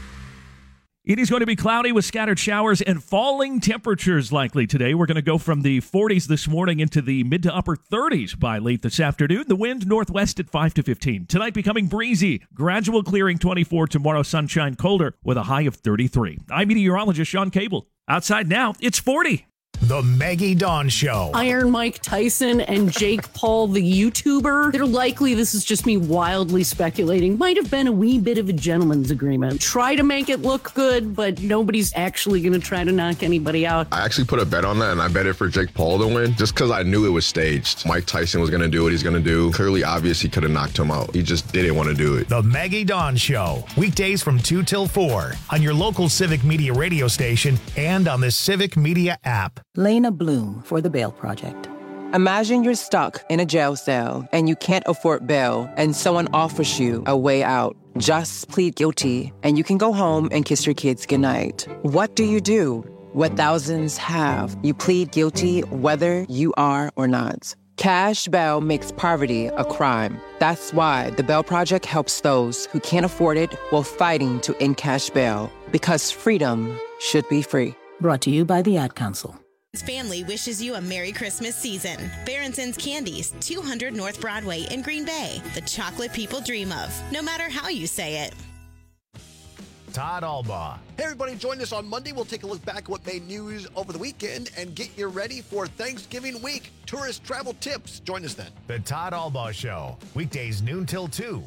It is going to be cloudy with scattered showers and falling temperatures likely today. We're going to go from the forties this morning into the mid to upper thirties by late this afternoon. The wind northwest at five to fifteen. Tonight becoming breezy. Gradual clearing twenty-four. Tomorrow sunshine colder with a high of thirty-three. I'm meteorologist Sean Cable. Outside now, it's forty. The Maggie Dawn Show. Iron Mike Tyson and Jake Paul, the YouTuber. They're likely, this is just me wildly speculating, might have been a wee bit of a gentleman's agreement. Try to make it look good, but nobody's actually going to try to knock anybody out. I actually put a bet on that, and I bet it for Jake Paul to win, just because I knew it was staged. Mike Tyson was going to do what he's going to do. Clearly obvious he could have knocked him out. He just didn't want to do it. The Maggie Dawn Show. Weekdays from two till four on your local Civic Media radio station and on the Civic Media app. Lena Bloom for the Bail Project. Imagine you're stuck in a jail cell and you can't afford bail and someone offers you a way out. Just plead guilty and you can go home and kiss your kids goodnight. What do you do? What thousands have. You plead guilty whether you are or not. Cash bail makes poverty a crime. That's why the Bail Project helps those who can't afford it while fighting to end cash bail. Because freedom should be free. Brought to you by the Ad Council. Family wishes you a Merry Christmas season. Baronson's Candies, two hundred North Broadway in Green Bay. The chocolate people dream of, no matter how you say it. Todd Albaugh. Hey, everybody, join us on Monday. We'll take a look back at what made news over the weekend and get you ready for Thanksgiving week. Tourist travel tips. Join us then. The Todd Albaugh Show, weekdays noon till two.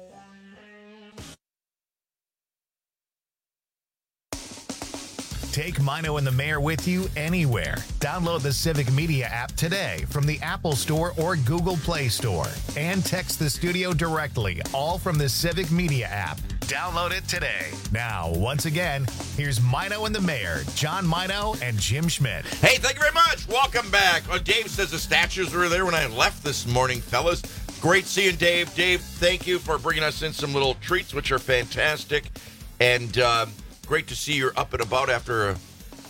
Take Mino and the Mayor with you anywhere. Download the Civic Media app today from the Apple Store or Google Play Store. And text the studio directly, all from the Civic Media app. Download it today. Now, once again, here's Mino and the Mayor, John Mino and Jim Schmidt. Hey, thank you very much. Welcome back. Uh, Dave says the statues were there when I left this morning, fellas. Great seeing Dave. Dave, thank you for bringing us in some little treats, which are fantastic. And, uh, great to see you're up and about after a,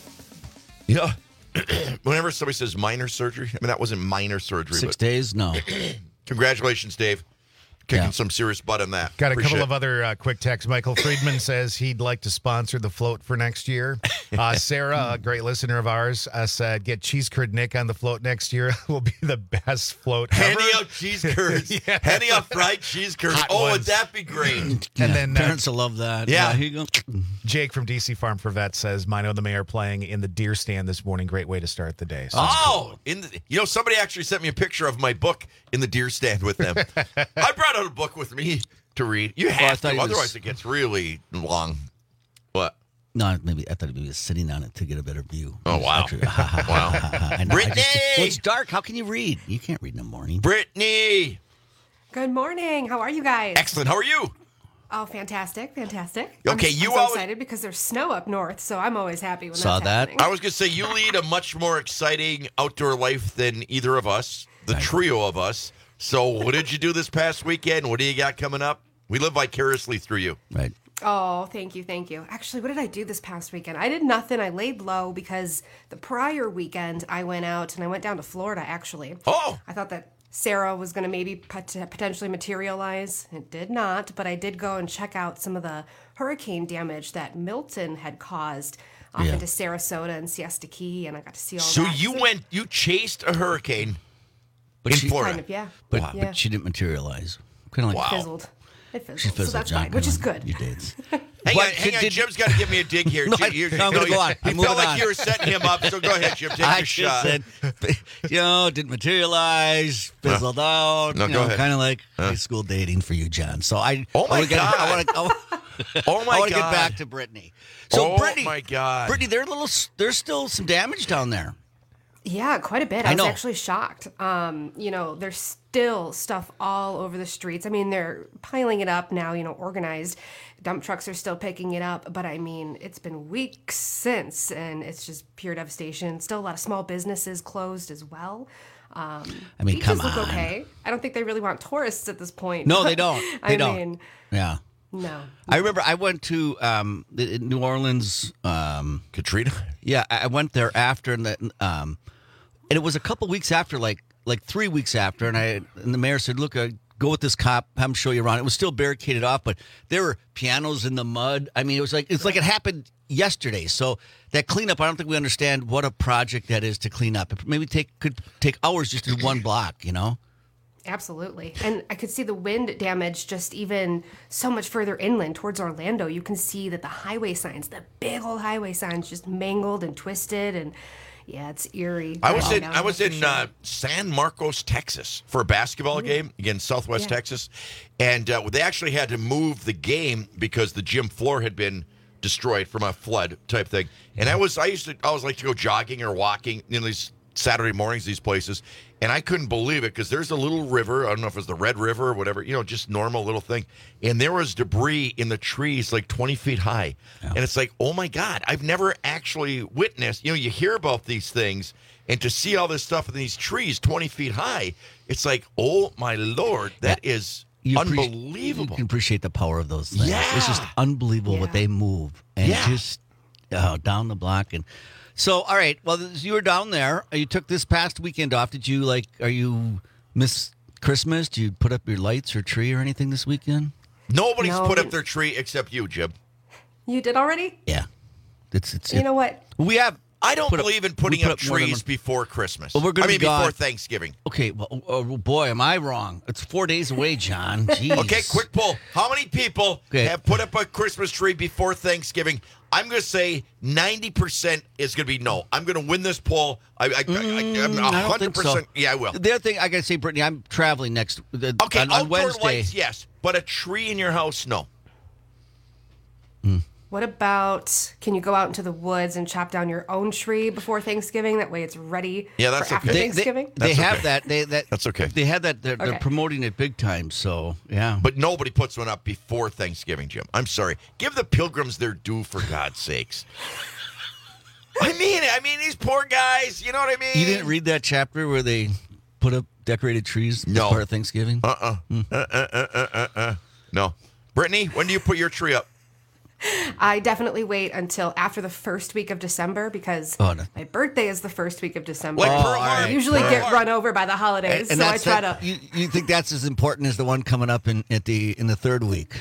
yeah. Whenever somebody says minor surgery, I mean, that wasn't minor surgery. Six but days? No. Congratulations, Dave. Kicking Yeah. some serious butt on that. Got a Appreciate couple it. of other uh, quick texts. Michael Friedman says he'd like to sponsor the float for next year. Uh, Sarah, a great listener of ours, uh, said, get cheese curd Nick on the float next year. Will be the best float ever. Henny out cheese curds. Yeah. Henny out fried cheese curds. Hot Oh, would ones. that be great? And Yeah, then uh, parents will love that. Yeah. here you go. Jake from D C Farm for Vets says, Mino and the Mayor playing in the deer stand this morning. Great way to start the day. So Oh, in the, you know, somebody actually sent me a picture of my book in the deer stand with them. I brought out a book with me to read. You Well, I have thought to, he was- otherwise it gets really long. What? No, maybe I thought he was sitting on it to get a better view. Oh, wow. Actually, wow. I know, I Brittany! just- well, it's dark. How can you read? You can't read in the morning. Brittany! Good morning. How are you guys? Excellent. How are you? Oh, fantastic, fantastic. Okay, I'm, you I'm so always- excited because there's snow up north, so I'm always happy when Saw that's that. happening. I was going to say, you lead a much more exciting outdoor life than either of us, the trio of us. So what did you do this past weekend? What do you got coming up? We live vicariously through you. Right. Oh, thank you, thank you. Actually, what did I do this past weekend? I did nothing. I laid low because the prior weekend I went out and I went down to Florida, actually. Oh! I thought that Sarah was going to maybe pot- potentially materialize. It did not, but I did go and check out some of the hurricane damage that Milton had caused off Yeah. into Sarasota and Siesta Key, and I got to see all So that. you went, you chased a hurricane But in she- Florida. Kind of, yeah. But, Yeah. but she didn't materialize. Kind of like It fizzled. It fizzled. She fizzled, so that's John. fine, which is Come on, good. You did. Hang But on, hang on. did- Jim's got to give me a dig here. No, Jim, I- you, no, I'm gonna you- go on. You I'm felt moving like on. you were setting him up, so go ahead, Jim. Take I your just shot. said, you know, didn't materialize, fizzled out. No, you go know, ahead. kind of like Huh? high school dating for you, John. So I. Oh, my I wanna get, God. I want to. Oh, my I want to get God. back to Brittany. So Oh, Brittany, my God. Brittany, there's little. There's still some damage down there. Yeah, quite a bit. I I, was know. actually shocked. Um, you know, there's still stuff all over the streets. I mean, they're piling it up now, you know, organized. Dump trucks are still picking it up, but I mean, it's been weeks since, and it's just pure devastation. Still a lot of small businesses closed as well. Um, I mean, beaches come look on. okay. I don't think they really want tourists at this point. No, they don't. They I don't. mean, Yeah. no. I remember I went to um, the- in New Orleans. Um, Katrina? Yeah, I I went there after, and, the, um, and it was a couple weeks after, like like three weeks after, and I and the mayor said, "Look, uh, go with this cop, have him show you around." It was still barricaded off, but there were pianos in the mud. I mean, it was like it's like it happened yesterday. So that cleanup, I don't think we understand what a project that is to clean up. It maybe take could take hours just to do one block, you know. Absolutely. And I could see the wind damage just even so much further inland towards Orlando. You can see that the highway signs, the big old highway signs, just mangled and twisted. And yeah, it's eerie. I was Wow. in I was For in sure. uh, San Marcos, Texas, for a basketball game against Southwest Yeah. Texas, and uh, they actually had to move the game because the gym floor had been destroyed from a flood type thing. And I was I used to I always like to go jogging or walking in these Saturday mornings, these places, and I couldn't believe it because there's a little river. I don't know if it's the Red River or whatever, you know, just normal little thing. And there was debris in the trees like twenty feet high. And it's like, oh my God, I've never actually witnessed, you know, you hear about these things, and to see all this stuff in these trees twenty feet high, it's like, oh my Lord, that is You appreci- unbelievable. You can appreciate the power of those things. Yeah. It's just unbelievable what they move and Yeah. just uh, down the block. And so, all right. Well, you were down there. You took this past weekend off. Did you like? Are you miss Christmas? Did you put up your lights or tree or anything this weekend? Nobody's No. put up their tree except you, Jim. You did already? Yeah, it's it's. You it- know what? we have I don't put up- believe in we putting put up up more than trees one- before Christmas. Well, we're gonna I mean, be gone- before Thanksgiving. Okay, well, oh, boy, am I wrong. It's four days away, John. Jeez. Okay, quick poll. How many people Okay. have put up a Christmas tree before Thanksgiving? I'm going to say ninety percent is going to be no. I'm going to win this poll. I, I, I, I, I'm Mm, I don't think one hundred percent. so. Yeah, I will. The other thing I got to say, Brittany, I'm traveling next uh, Okay, on, on outdoor Wednesday. lights, yes. But a tree in your house, no. What about, can you go out into the woods and chop down your own tree before Thanksgiving? That way it's ready Yeah, that's for after okay. They- Thanksgiving? They, they That's have okay. that. They that That's okay. They had that. They're, they're Okay. promoting it big time. So yeah. But nobody puts one up before Thanksgiving, Jim. I'm sorry. Give the pilgrims their due, for God's sakes. I mean it. I mean, these poor guys, you know what I mean? You didn't read that chapter where they put up decorated trees as No. part of Thanksgiving? Uh-uh. Hmm. Uh, uh, uh, uh, uh, uh. No. Brittany, when do you put your tree up? I definitely wait until after the first week of December because Oh, no. my birthday is the first week of December. Like Oh, Pearl all Harbor. I right. usually Pearl get Harbor. run over by the holidays, so I that's try that- to. You, you think that's as important as the one coming up in at the in the third week?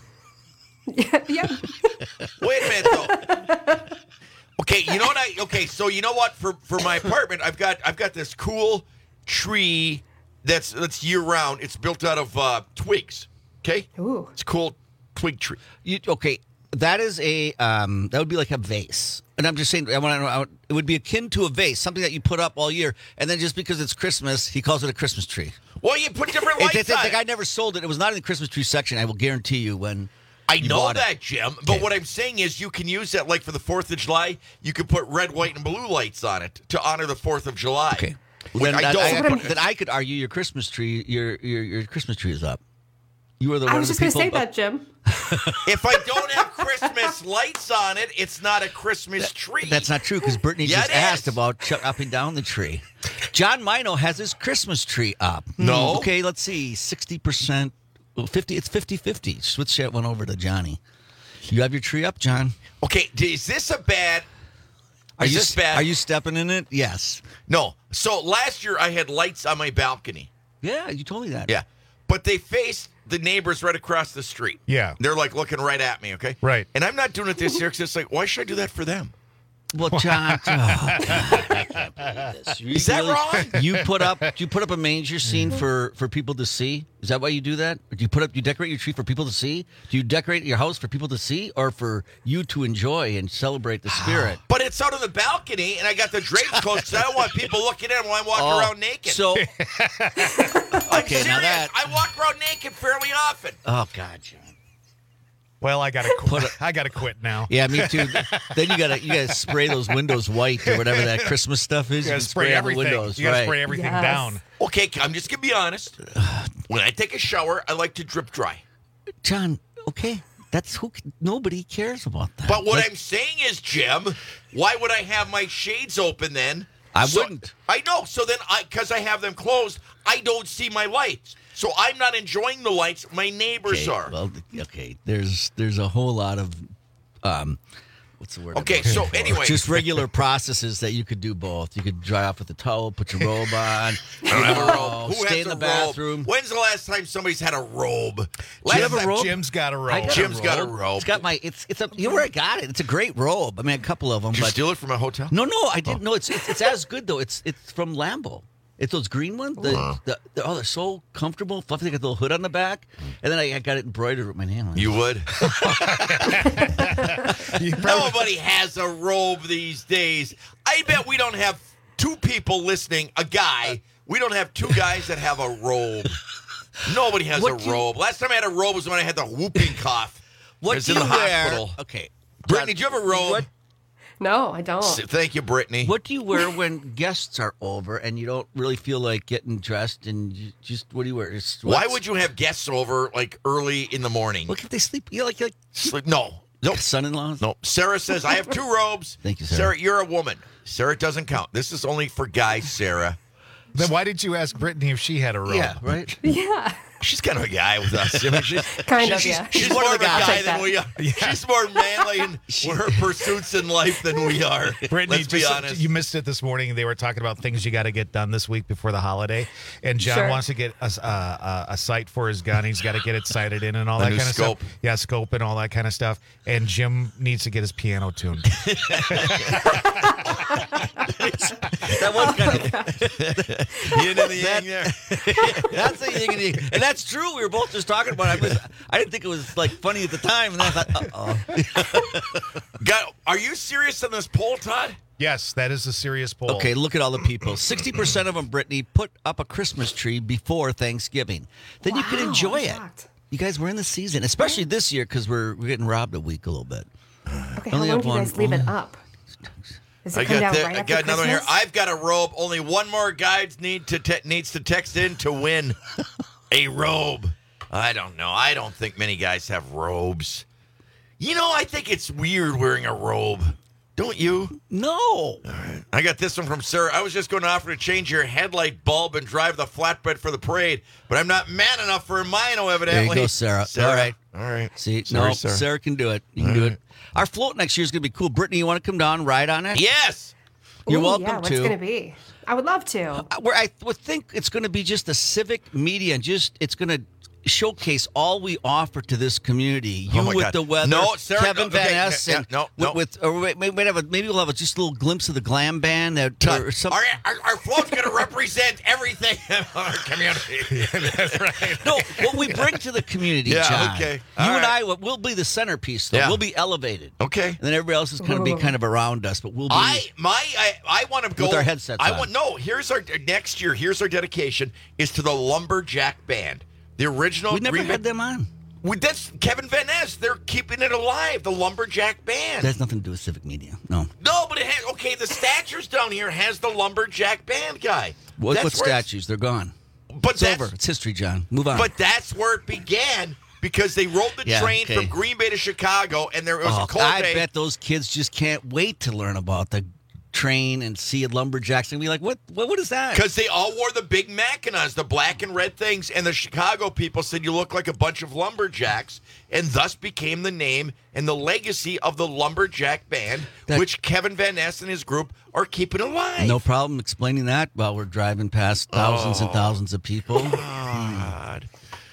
yeah. Wait a minute, though. Okay, you know what I? Okay, so you know what? For for my apartment, I've got I've got this cool tree that's that's year round. It's built out of uh, twigs. Okay, Ooh. it's a cool twig tree. You, okay, that is a um, that would be like a vase, and I'm just saying, I want to know, I want- it would be akin to a vase, something that you put up all year, and then just because it's Christmas, he calls it a Christmas tree. Well, you put different It- lights it's- it's on like it. I never sold it. It was not in the Christmas tree section. I will guarantee you when. I you know bought it. that, Jim. But Okay. what I'm saying is, you can use that like for the Fourth of July. You can put red, white, and blue lights on it to honor the Fourth of July. Okay. Which Then I I, don't. I, then I could argue your Christmas tree, your your your Christmas tree is up. You were the I one was of just the going to people. say that, Jim. If I don't have Christmas lights on it, it's not a Christmas tree. That's not true because Brittany Yeah, just it asked is. about chopping down the tree. John Mino has his Christmas tree up. No. Hmm, Okay, let's see. sixty percent. Well, fifty. It's fifty-fifty. Switch that one over to Johnny. You have your tree up, John? Okay, d- is this a bad? Are is you this bad? Are you stepping in it? Yes. No. So last year I had lights on my balcony. Yeah, you told me that. Yeah, but they faced the neighbors right across the street. Yeah. They're like looking right at me. Okay. Right. And I'm not doing it this year because it's like, why should I do that for them? Well, John, oh, God, I can't believe this. You Is that wrong? You put up, do you put up a manger scene for, for people to see? Is that why you do that? Or do you put up, you decorate your tree for people to see? Do you decorate your house for people to see, or for you to enjoy and celebrate the spirit? But it's out on the balcony, and I got the drapes closed because I don't want people looking in while I'm walking Oh, around naked. So, I'm okay, serious. now that- I walk around naked fairly often. oh God, John. Well, I gotta Put quit. a- I gotta quit now. Yeah, me too. Then you gotta you gotta spray those windows white or whatever that Christmas stuff is. You gotta can spray on the everything. windows, You gotta right? spray everything Yes. down. Okay, I'm just gonna be honest. When I take a shower, I like to drip dry. John, okay, that's who. Nobody cares about that. But what Like, I'm saying is, Jim, why would I have my shades open then? I So- wouldn't. I know. So then, I because I have them closed, I don't see my lights. So I'm not enjoying the lights. My neighbors okay, are. well, okay. There's there's a whole lot of um, what's the word? I'm Okay, looking so for? anyway. just regular processes that you could do both. You could dry off with a towel, put your robe on, I don't have a you robe. know, Who stay has in a the bathroom. robe? When's the last time somebody's had a robe? Do Last you have a time- robe? Jim's got a robe. I got Jim's a got a robe. robe. It's got my. It's it's a. You know where I got it? It's a great robe. I mean, a couple of them. Did you but steal it from a hotel? No, no, I didn't. No, it's, it's it's as good though. It's it's from Lambo. It's those green ones. The, Wow. the, the, oh, they're so comfortable, fluffy. They got the little hood on the back, and then I, I got it embroidered with my name on it. You would. You probably- Nobody has a robe these days. I bet we don't have two people listening, a guy. We don't have two guys that have a robe. Nobody has What a do you- robe. Last time I had a robe was when I had the whooping cough. I What was do in you the wear? hospital. Okay, Brittany, do you have a robe? What, No, I don't. S- Thank you, Brittany. what do you wear when guests are over and you don't really feel like getting dressed and you just what do you wear? Just Why sweats? would you have guests over like early in the morning? Look if they sleep. You know, like like Sleep- No. Nope. son-in-laws. No. Sarah says, I have two robes. Thank you, Sarah. Sarah, you're a woman. Sarah doesn't count. This is only for guys, Sarah. Then why did you ask Brittany if she had a robe? Yeah, right. Yeah. She's kind of a guy with us. I mean, she's, kind she's, of, yeah. She's, she's one more of of a the guys. guy than we are. Yeah. She's more manly in her pursuits in life than we are. Brittany, Let's be just, honest. You missed it this morning. They were talking about things you got to get done this week before the holiday. And John Sure. wants to get a, a, a sight for his gun. He's got to get it sighted in and all A that new kind of scope. stuff. Yeah, scope and all that kind of stuff. And Jim needs to get his piano tuned. That was kind of yin and the yang there. That's the yin and the yang. And that's true. We were both just talking about it. I, was, I didn't think it was like funny at the time. And then I thought, uh-oh. God, are you serious on this poll, Todd? Yes, that is a serious poll. Okay, look at all the people. sixty percent of them, Brittany, put up a Christmas tree before Thanksgiving. Then you can Wow, enjoy I'm it. shocked. You guys, we're in the season, especially this year because we're, we're getting robbed a week a little bit. Okay, how Only long have do you one- guys leave it up? Does it I come got, down the, right I after got another one here. Christmas? I've got a robe. Only one more guy need to te- needs to text in to win a robe. I don't know. I don't think many guys have robes. You know, I think it's weird wearing a robe. Don't you? No. All right. I got this one from Sarah. I was just going to offer to change your headlight bulb and drive the flatbed for the parade, but I'm not man enough for mine, oh, evidently. There you go, Sarah. Sarah. All right. All right. See, Sorry, no, Sarah. Sarah. can do it. You can All do right. it. Our float next year is going to be cool. Brittany, you want to come down and ride on it? Yes. You're Ooh, welcome yeah, what's to. it going to be? I would love to. Uh, Where I would think it's going to be just the civic media and just it's going to showcase all we offer to this community. You Oh my with God. the weather, No, Sarah, Kevin no, Van okay, Ness, yeah, and no, no. with, with or wait, maybe, we'll have a, maybe we'll have a, just a little glimpse of the glam band that or some, Our, our, our float's going to represent everything in our community. That's right. No, what we bring to the community, Yeah, John. okay. You All and right. I, will- we'll be the centerpiece, though. Yeah. We'll be elevated. Okay. And then everybody else is going to be kind of around us, but we'll be. I my I, I want to go With our headsets I on. want no. Here's our next year. Here's our dedication is to the Lumberjack Band, the original. we never Green had Bay- them on. We, that's Kevin Van Ness. They're keeping it alive. The Lumberjack Band. That has nothing to do with civic media. No. no, but it has, okay. The statues down here has the Lumberjack Band guy. What, That's what where it's- statues? They're gone. But It's that's over. It's history, John. Move on. but that's where it began because they rode the Yeah, train okay. from Green Bay to Chicago, and there was Oh, a cold I day. bet those kids just can't wait to learn about the train and see a lumberjacks and be like, what? What? What is that? Because they all wore the big Mackinacs, the black and red things, and the Chicago people said you look like a bunch of lumberjacks, and thus became the name and the legacy of the Lumberjack Band, That- which Kevin Van Ness and his group are keeping alive. No problem explaining that while we're driving past thousands and Oh. thousands of people. God.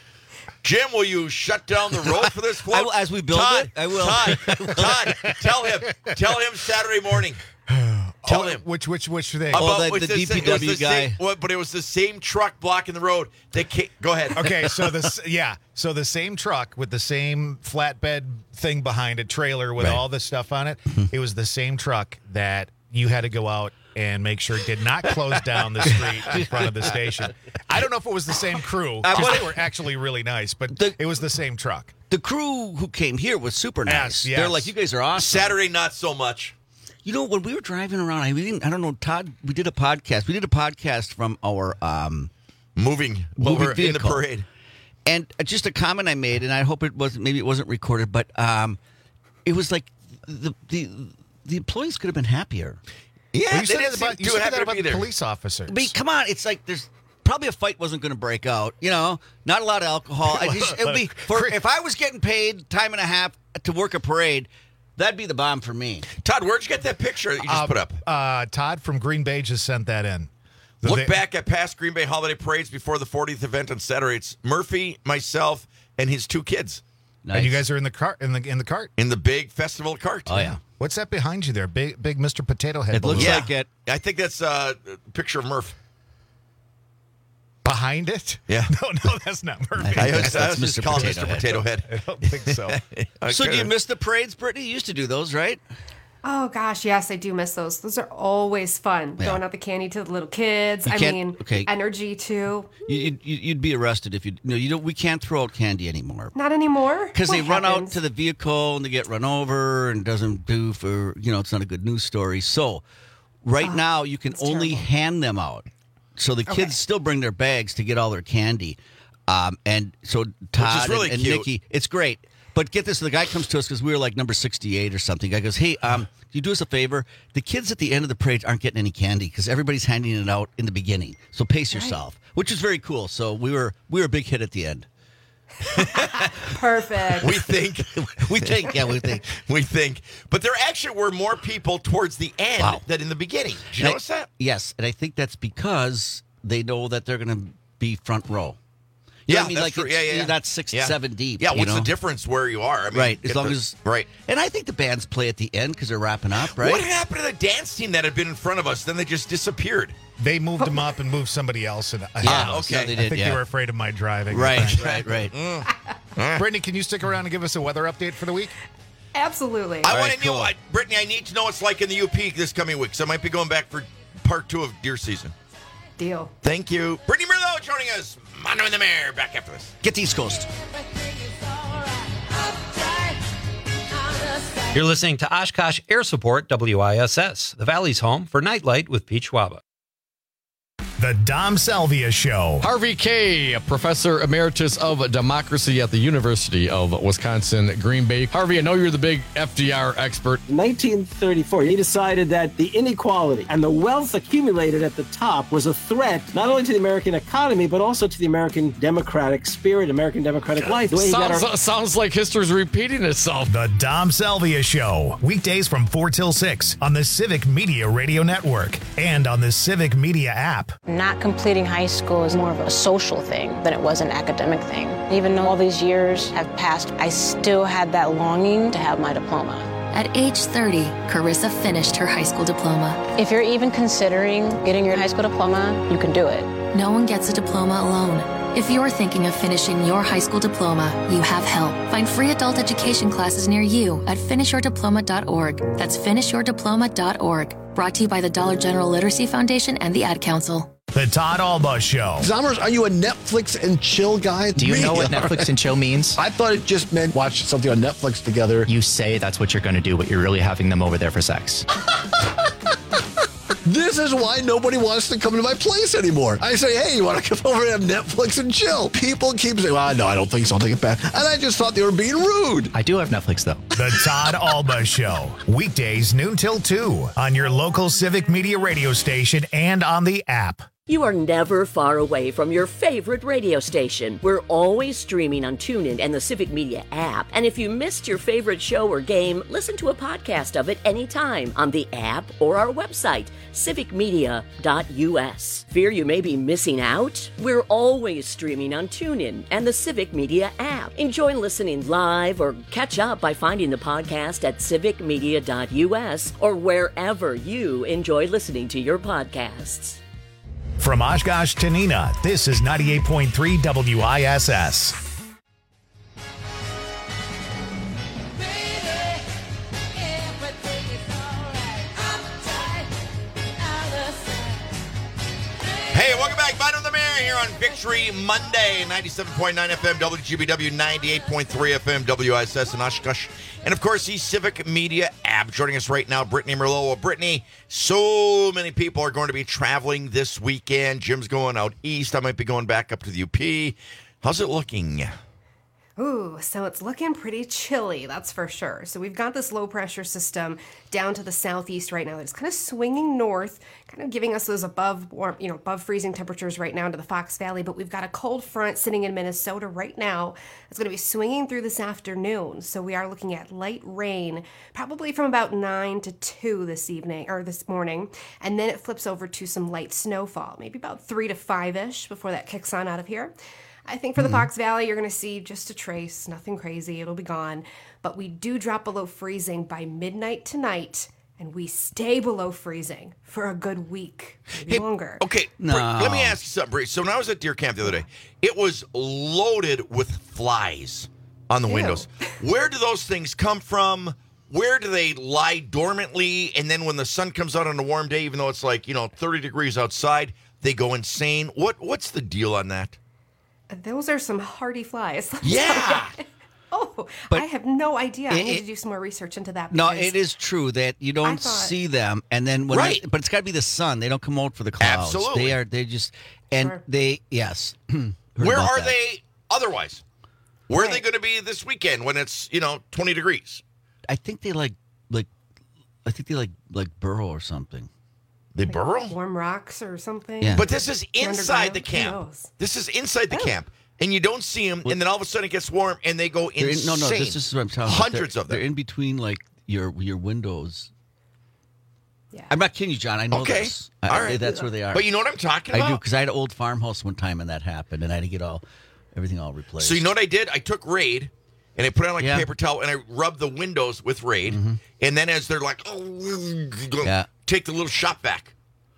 Jim, will you shut down the road for this float? I will- as we build Todd, it, I will. Todd, Todd, tell him, tell him Saturday morning. Tell Oh, him. Which which which thing? Oh, the- it's the sa- D P W it was the guy. Same, well, but it was the same truck blocking the road. That ca- go ahead. Okay, so this yeah, so the same truck with the same flatbed thing behind it, trailer with Right. all the stuff on it. It was the same truck that you had to go out and make sure it did not close down the street in front of the station. I don't know if it was the same crew. I 'cause wanna- they were actually really nice, but The- it was the same truck. The crew who came here was super nice. Yes, yes. They're like, you guys are awesome. Saturday, not so much. You know, when we were driving around, I, we didn't, I don't know, Todd, we did a podcast. We did a podcast from our um, Moving moving over in the vehicle. parade. And just a comment I made, and I hope it wasn't, maybe it wasn't recorded, but um, it was like the the the employees could have been happier. Yeah, Well, you they said didn't that seem about, you too said happy that to about be the there. police officers. I mean, come on, it's like there's probably a fight wasn't going to break out. You know, not a lot of alcohol. I just, it would be for if I was getting paid time and a half to work a parade, that'd be the bomb for me. Todd, where'd you get that picture that you just Uh, put up? Uh, Todd from Green Bay just sent that in. The- Look they- back at past Green Bay holiday parades before the fortieth event on Saturday. It's Murphy, myself, and his two kids And you guys are in the cart in the in the cart. in the big festival cart. Oh yeah, What's that behind you there? Big big Mister Potato Head. it looks balloon. Yeah. like it. I think that's uh, a picture of Murph. Behind it? Yeah. No, no, that's not Murphy. think I that's- was, I that's was just Mister calling Potato Mister Head. Potato Head. I don't think so. So do you Okay. miss the parades, Brittany? You used to do those, right? Oh gosh, yes, I do miss those. Those are always fun. Yeah. Throwing out the candy to the little kids. You I can't- mean, okay. energy too. You, you'd, you'd be arrested if you. No, you don't. We can't throw out candy anymore. Not anymore. Because they What run happens? out to the vehicle and they get run over and doesn't do for, you know, it's not a good news story. So right now you can that's only terrible. hand them out. So the kids Okay. still bring their bags to get all their candy. Um, and so Todd really and, and cute. Nikki, it's great. But get this, the guy comes to us because we were like number sixty-eight or something. The guy goes, hey, um, can you do us a favor? The kids at the end of the parade aren't getting any candy because everybody's handing it out in the beginning. So pace yourself, right. Which is very cool. So we were we were a big hit at the end. Perfect. We think. we think, yeah, we think. we think. But there actually were more people towards the end wow. than in the beginning. Did you and notice I, that? Yes, and I think that's because they know that they're going to be front row. You yeah, know I mean? that's like true. Yeah, yeah, yeah. Not six, yeah. seven deep. Yeah, what's you know? the difference where you are? I mean, right, as long the, as right. And I think the bands play at the end because they're wrapping up. Right. What happened to the dance team that had been in front of us? Then they just disappeared. They moved them up and moved somebody else. And yeah, okay. Yeah, they did, I think yeah. they were afraid of my driving. Right, right, right. mm. Brittany, can you stick around and give us a weather update for the week? Absolutely. I All want right, to know, cool. I, Brittany, I need to know what it's like in the U P this coming week. So I might be going back for part two of deer season. Deal. Thank you. Brittany Merlot joining us. Mano in the Mare. Back after this. Get the East Coast. You're listening to Oshkosh Air Support W I S S, the Valley's home for Nightlight with Pete Schwaba. The Dom Salvia Show. Harvey Kaye, Professor Emeritus of Democracy at the University of Wisconsin, Green Bay. Harvey, I know you're the big F D R expert. In nineteen thirty-four, he decided that the inequality and the wealth accumulated at the top was a threat not only to the American economy, but also to the American democratic spirit, American democratic life. The way he sounds, got our- sounds like history's repeating itself. The Dom Salvia Show. Weekdays from four till six on the Civic Media Radio Network and on the Civic Media app. Not completing high school is more of a social thing than it was an academic thing. Even though all these years have passed, I still had that longing to have my diploma. At age thirty, Carissa finished her high school diploma. If you're even considering getting your high school diploma, you can do it. No one gets a diploma alone. If you're thinking of finishing your high school diploma, you have help. Find free adult education classes near you at finish your diploma dot org. That's finish your diploma dot org. Brought to you by the Dollar General Literacy Foundation and the Ad Council. The Todd Alba Show. Zommers, are you a Netflix and chill guy? Do you know what Netflix and chill means? I thought it just meant watch something on Netflix together. You say that's what you're going to do, but you're really having them over there for sex. This is why nobody wants to come to my place anymore. I say, hey, you want to come over and have Netflix and chill? People keep saying, well, no, I don't think so. I'll take it back. And I just thought they were being rude. I do have Netflix, though. The Todd Alba Show. Weekdays noon till two on your local Civic Media radio station and on the app. You are never far away from your favorite radio station. We're always streaming on TuneIn and the Civic Media app. And if you missed your favorite show or game, listen to a podcast of it anytime on the app or our website, civic media dot u s. Fear you may be missing out? We're always streaming on TuneIn and the Civic Media app. Enjoy listening live or catch up by finding the podcast at civic media dot u s or wherever you enjoy listening to your podcasts. From Oshkosh to Neenah, this is ninety-eight point three W I S S. Hey, welcome back. Bottom of the Mare here on Victory Monday, ninety-seven point nine F M, W G B W, ninety-eight point three F M, W I S S in Oshkosh. And, of course, the Civic Media app. Joining us right now, Brittany Merlot. Well, Brittany, so many people are going to be traveling this weekend. Jim's going out east. I might be going back up to the U P. How's it looking? Ooh, so it's looking pretty chilly, that's for sure. So we've got this low pressure system down to the southeast right now that's kind of swinging north, kind of giving us those above warm, you know, above freezing temperatures right now into the Fox Valley. But we've got a cold front sitting in Minnesota right now. It's going to be swinging through this afternoon. So we are looking at light rain, probably from about nine to two this evening or this morning. And then it flips over to some light snowfall, maybe about three to five-ish before that kicks on out of here. I think for the mm. Fox Valley, you're going to see just a trace, nothing crazy. It'll be gone. But we do drop below freezing by midnight tonight, and we stay below freezing for a good week, maybe hey, longer. Okay, no. Let me ask you something, Bree. So when I was at deer camp the other day, it was loaded with flies on the Ew. windows. Where do those things come from? Where do they lie dormantly? And then when the sun comes out on a warm day, even though it's like, you know, thirty degrees outside, they go insane. What What's the deal on that? Those are some hardy flies. Yeah. oh, But I have no idea. it- I need it- to do some more research into that. No, because it is true that you don't thought- see them, and then when Right. they, but it's got to be the sun. They don't come out for the clouds. Absolutely. They are. They just and Sure. they yes. Heard Where about are that. they otherwise? Where Right. are they going to be this weekend when it's, you know, twenty degrees? I think they like like I think they like like burrow or something. They burrow? Warm rocks or something. Yeah. But this is inside the Underground? Who camp. knows? This is inside the Oh. camp. And you don't see them, and then all of a sudden it gets warm, and they go They're insane. in, no, no, this, this is what I'm talking about. Hundreds They're- of them. They're in between like your your windows. Yeah. I'm not kidding you, John. I know Okay. this. I, All I- right. That's where they are. But you know what I'm talking I do about? because I had an old farmhouse one time and that happened, and I had to get all everything all replaced. So you know what I did? I took Raid, and I put it on like Yeah. a paper towel, and I rubbed the windows with Raid. And then as they're like, oh, Yeah. take the little shot vac.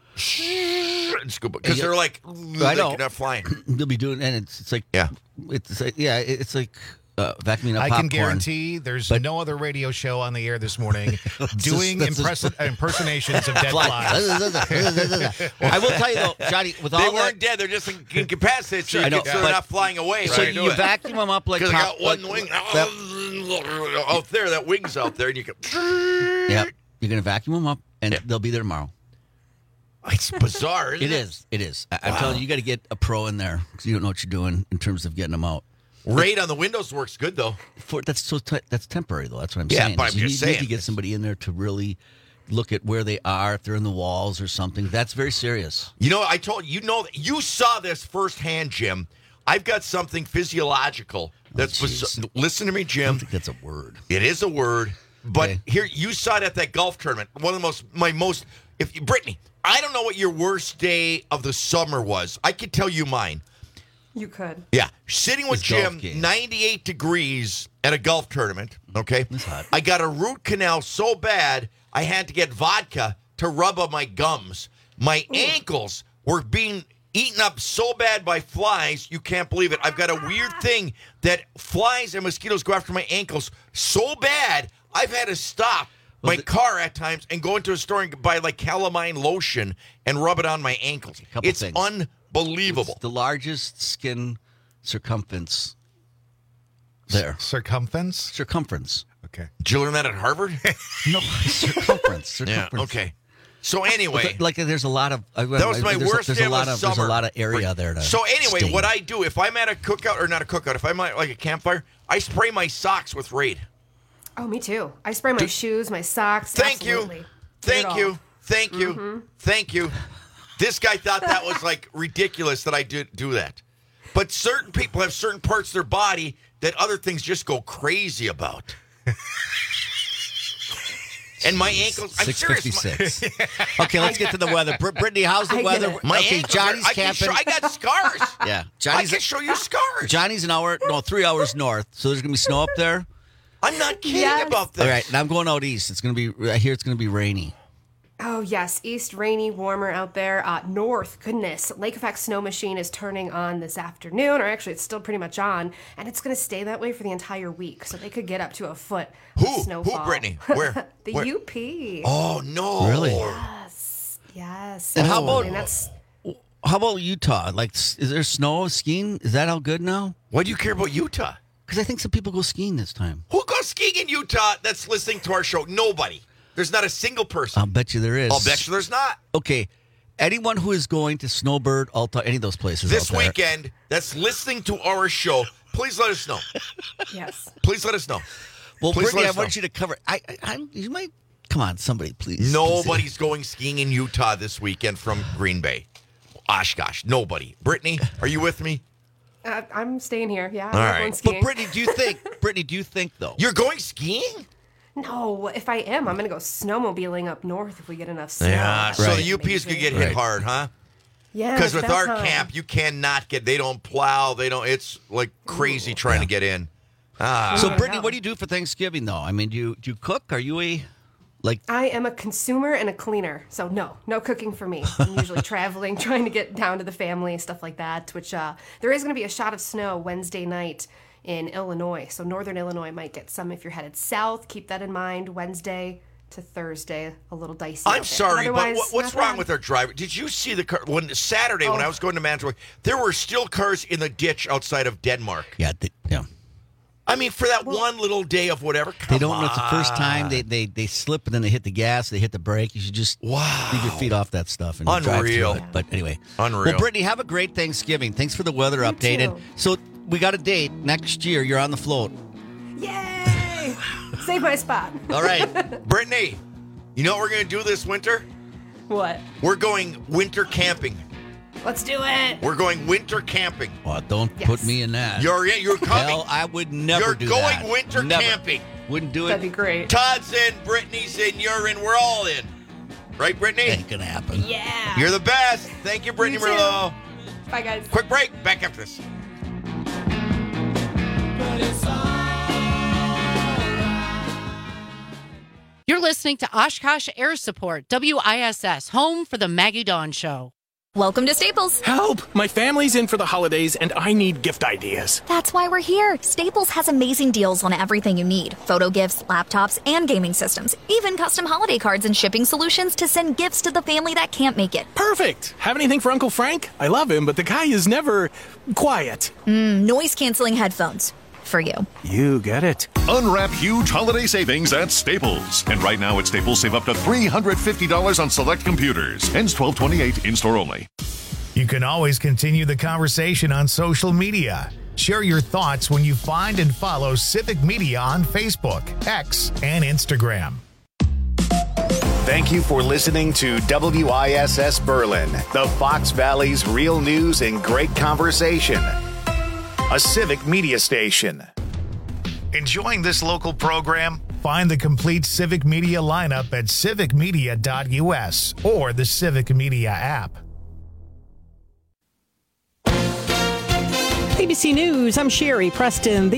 And scoop it. Because Yeah. they're like, I like know. you're not flying. They'll be doing, and it's it's like yeah, it's like, yeah, it's like uh, vacuuming up I popcorn. can guarantee there's But- no other radio show on the air this morning doing just- that's impress- impersonations of dead flies. I will tell you though, Johnny, with They all weren't that, dead. They're just in- incapacitated, so, I you know, can- so they're but- not flying away. so right? you vacuum them up like Because I pop- got one like- wing that- out there. That wing's out there, and you can. yeah, you're gonna vacuum them up, and they'll be there tomorrow. It's bizarre, isn't It it? is. It is. I, I'm Wow. telling you, you got to get a pro in there because you don't know what you're doing in terms of getting them out. Raid on the windows works good though. For that's so t- that's temporary though. That's what I'm Yeah, saying. but I'm is you just need, need saying. to get somebody in there to really look at where they are, if they're in the walls or something. That's very serious. You know, I told you know you saw this firsthand, Jim. I've got something physiological that's bes- listen to me, Jim. I don't think that's a word. It is a word, but Okay. here you saw it at that golf tournament. One of the most my most if Brittany, I don't know what your worst day of the summer was. I could tell you mine. You could. Yeah, sitting with It's golf Jim, games. ninety-eight degrees at a golf tournament. Okay, I got a root canal so bad I had to get vodka to rub on my gums. My ankles were being eaten up so bad by flies, you can't believe it. I've got a weird thing that flies and mosquitoes go after my ankles so bad, I've had to stop my car at times and go into a store and buy like calamine lotion and rub it on my ankles. Couple It's things. unbelievable. It's the largest skin circumference there. Circumference? Circumference. Okay. Did you learn that at Harvard? No, circumference. Yeah, circumference. okay. So anyway, like there's a lot of. I, that was my there's worst a, there's day a of lot the of summer. There's a lot of area there to. So anyway, sting. what I do if I'm at a cookout or not a cookout, if I'm at like a campfire, I spray my socks with Raid. Oh, me too. I spray my shoes, my socks. Thank absolutely. you, Do it thank all. you, thank you, Mhm. thank you. This guy thought that was like ridiculous that I did do that, but certain people have certain parts of their body that other things just go crazy about. And my ankles, I'm six serious. fifty-six. my- Okay, let's get to the weather. Br- Brittany, how's the I get weather? it. My okay, ankles are- Johnny's I can camping. show- I got scars. Yeah, I Johnny's. can show you scars. Johnny's an hour, no, three hours north. So there's gonna be snow up there. I'm not kidding Yes. about this. All right, and I'm going out east. It's gonna be. I hear it's gonna be rainy. Oh, yes. East, rainy, warmer out there. Uh, north, goodness. Lake Effect Snow Machine is turning on this afternoon, or actually, it's still pretty much on, and it's going to stay that way for the entire week, so they could get up to a foot Who? of snowfall. Who, Brittany? Where? the Where? U P. Oh no! Really? Yes. Yes. And how absolutely. about- that's How about Utah? Like, s- is there snow skiing? Is that all good now? Why do you care about Utah? Because I think some people go skiing this time. Who goes skiing in Utah that's listening to our show? Nobody. There's not a single person. I'll bet you there is. I'll bet you there's not. Okay, anyone who is going to Snowbird, Alta, any of those places This out there, weekend that's listening to our show, please let us know. yes. Please let us know. Well, Please Brittany, let I us want know. you to cover. I, I, I'm. You might. Come on, somebody, please. Nobody's going skiing in Utah this weekend from Green Bay. Oshkosh, nobody. Brittany, are you with me? Uh, I'm staying here. Yeah. I'm All not right. going But skiing. Brittany, do you think? Brittany, do you think though? You're going skiing? No, if I am, I'm going to go snowmobiling up north if we get enough snow. Yeah. So Right. the U Ps could get hit Right. hard, huh? Yeah. Because it's with that our time. camp, you cannot get. They don't plow. They don't. It's like crazy trying to get in. Ah. So, Brittany, what do you do for Thanksgiving though? I mean, do you do you cook? Are you a like? I am a consumer and a cleaner, so no, no cooking for me. I'm usually traveling, trying to get down to the family, stuff like that. Which uh, there is going to be a shot of snow Wednesday night in Illinois, so northern Illinois might get some if you're headed south. Keep that in mind. Wednesday to Thursday, a little dicey. out I'm there. sorry, but Otherwise, what, what's not wrong bad. with our driver? Did you see the car when Saturday when Oh. I was going to Manitowoc? There were still cars in the ditch outside of Denmark. Yeah, they, yeah. I mean, for that one little day of whatever. They come don't know it's the first time on. they, they they slip and then they hit the gas, they hit the brake. You should just Wow. leave your feet off that stuff and drive Unreal. through it. But anyway, Unreal. Well, Brittany, have a great Thanksgiving. Thanks for the weather update. And too. so we got a date next year. You're on the float. Yay! Save my spot. All right. Brittany, you know what we're going to do this winter? What? We're going winter camping. Let's do it. We're going winter camping. Oh, don't Yes. put me in that. You're in. You're coming. Hell, I would never You're do going that. winter Never. camping. Wouldn't do it. That'd be great. Todd's in, Brittany's in, you're in, we're all in. Right, Brittany? Ain't gonna happen. Yeah. You're the best. Thank you, Brittany You too. Merlot. Bye, guys. Quick break. Back after this. You're listening to Oshkosh Air Support, W I S S, home for the Maggie Dawn Show. Welcome to Staples. Help! My family's in for the holidays and I need gift ideas. That's why we're here. Staples has amazing deals on everything you need. Photo gifts, laptops, and gaming systems. Even custom holiday cards and shipping solutions to send gifts to the family that can't make it. Perfect! Have anything for Uncle Frank? I love him, but the guy is never quiet. Mm, noise-canceling headphones. For you. You get it. Unwrap huge holiday savings at Staples. And right now at Staples, save up to three hundred fifty dollars on select computers. Ends twelve twenty-eight, in-store only. You can always continue the conversation on social media. Share your thoughts when you find and follow Civic Media on Facebook, X, and Instagram. Thank you for listening to W I S S Berlin, the Fox Valley's real news and great conversation. A Civic Media station. Enjoying this local program? Find the complete Civic Media lineup at civic media dot U S or the Civic Media app. A B C News, I'm Sherry Preston.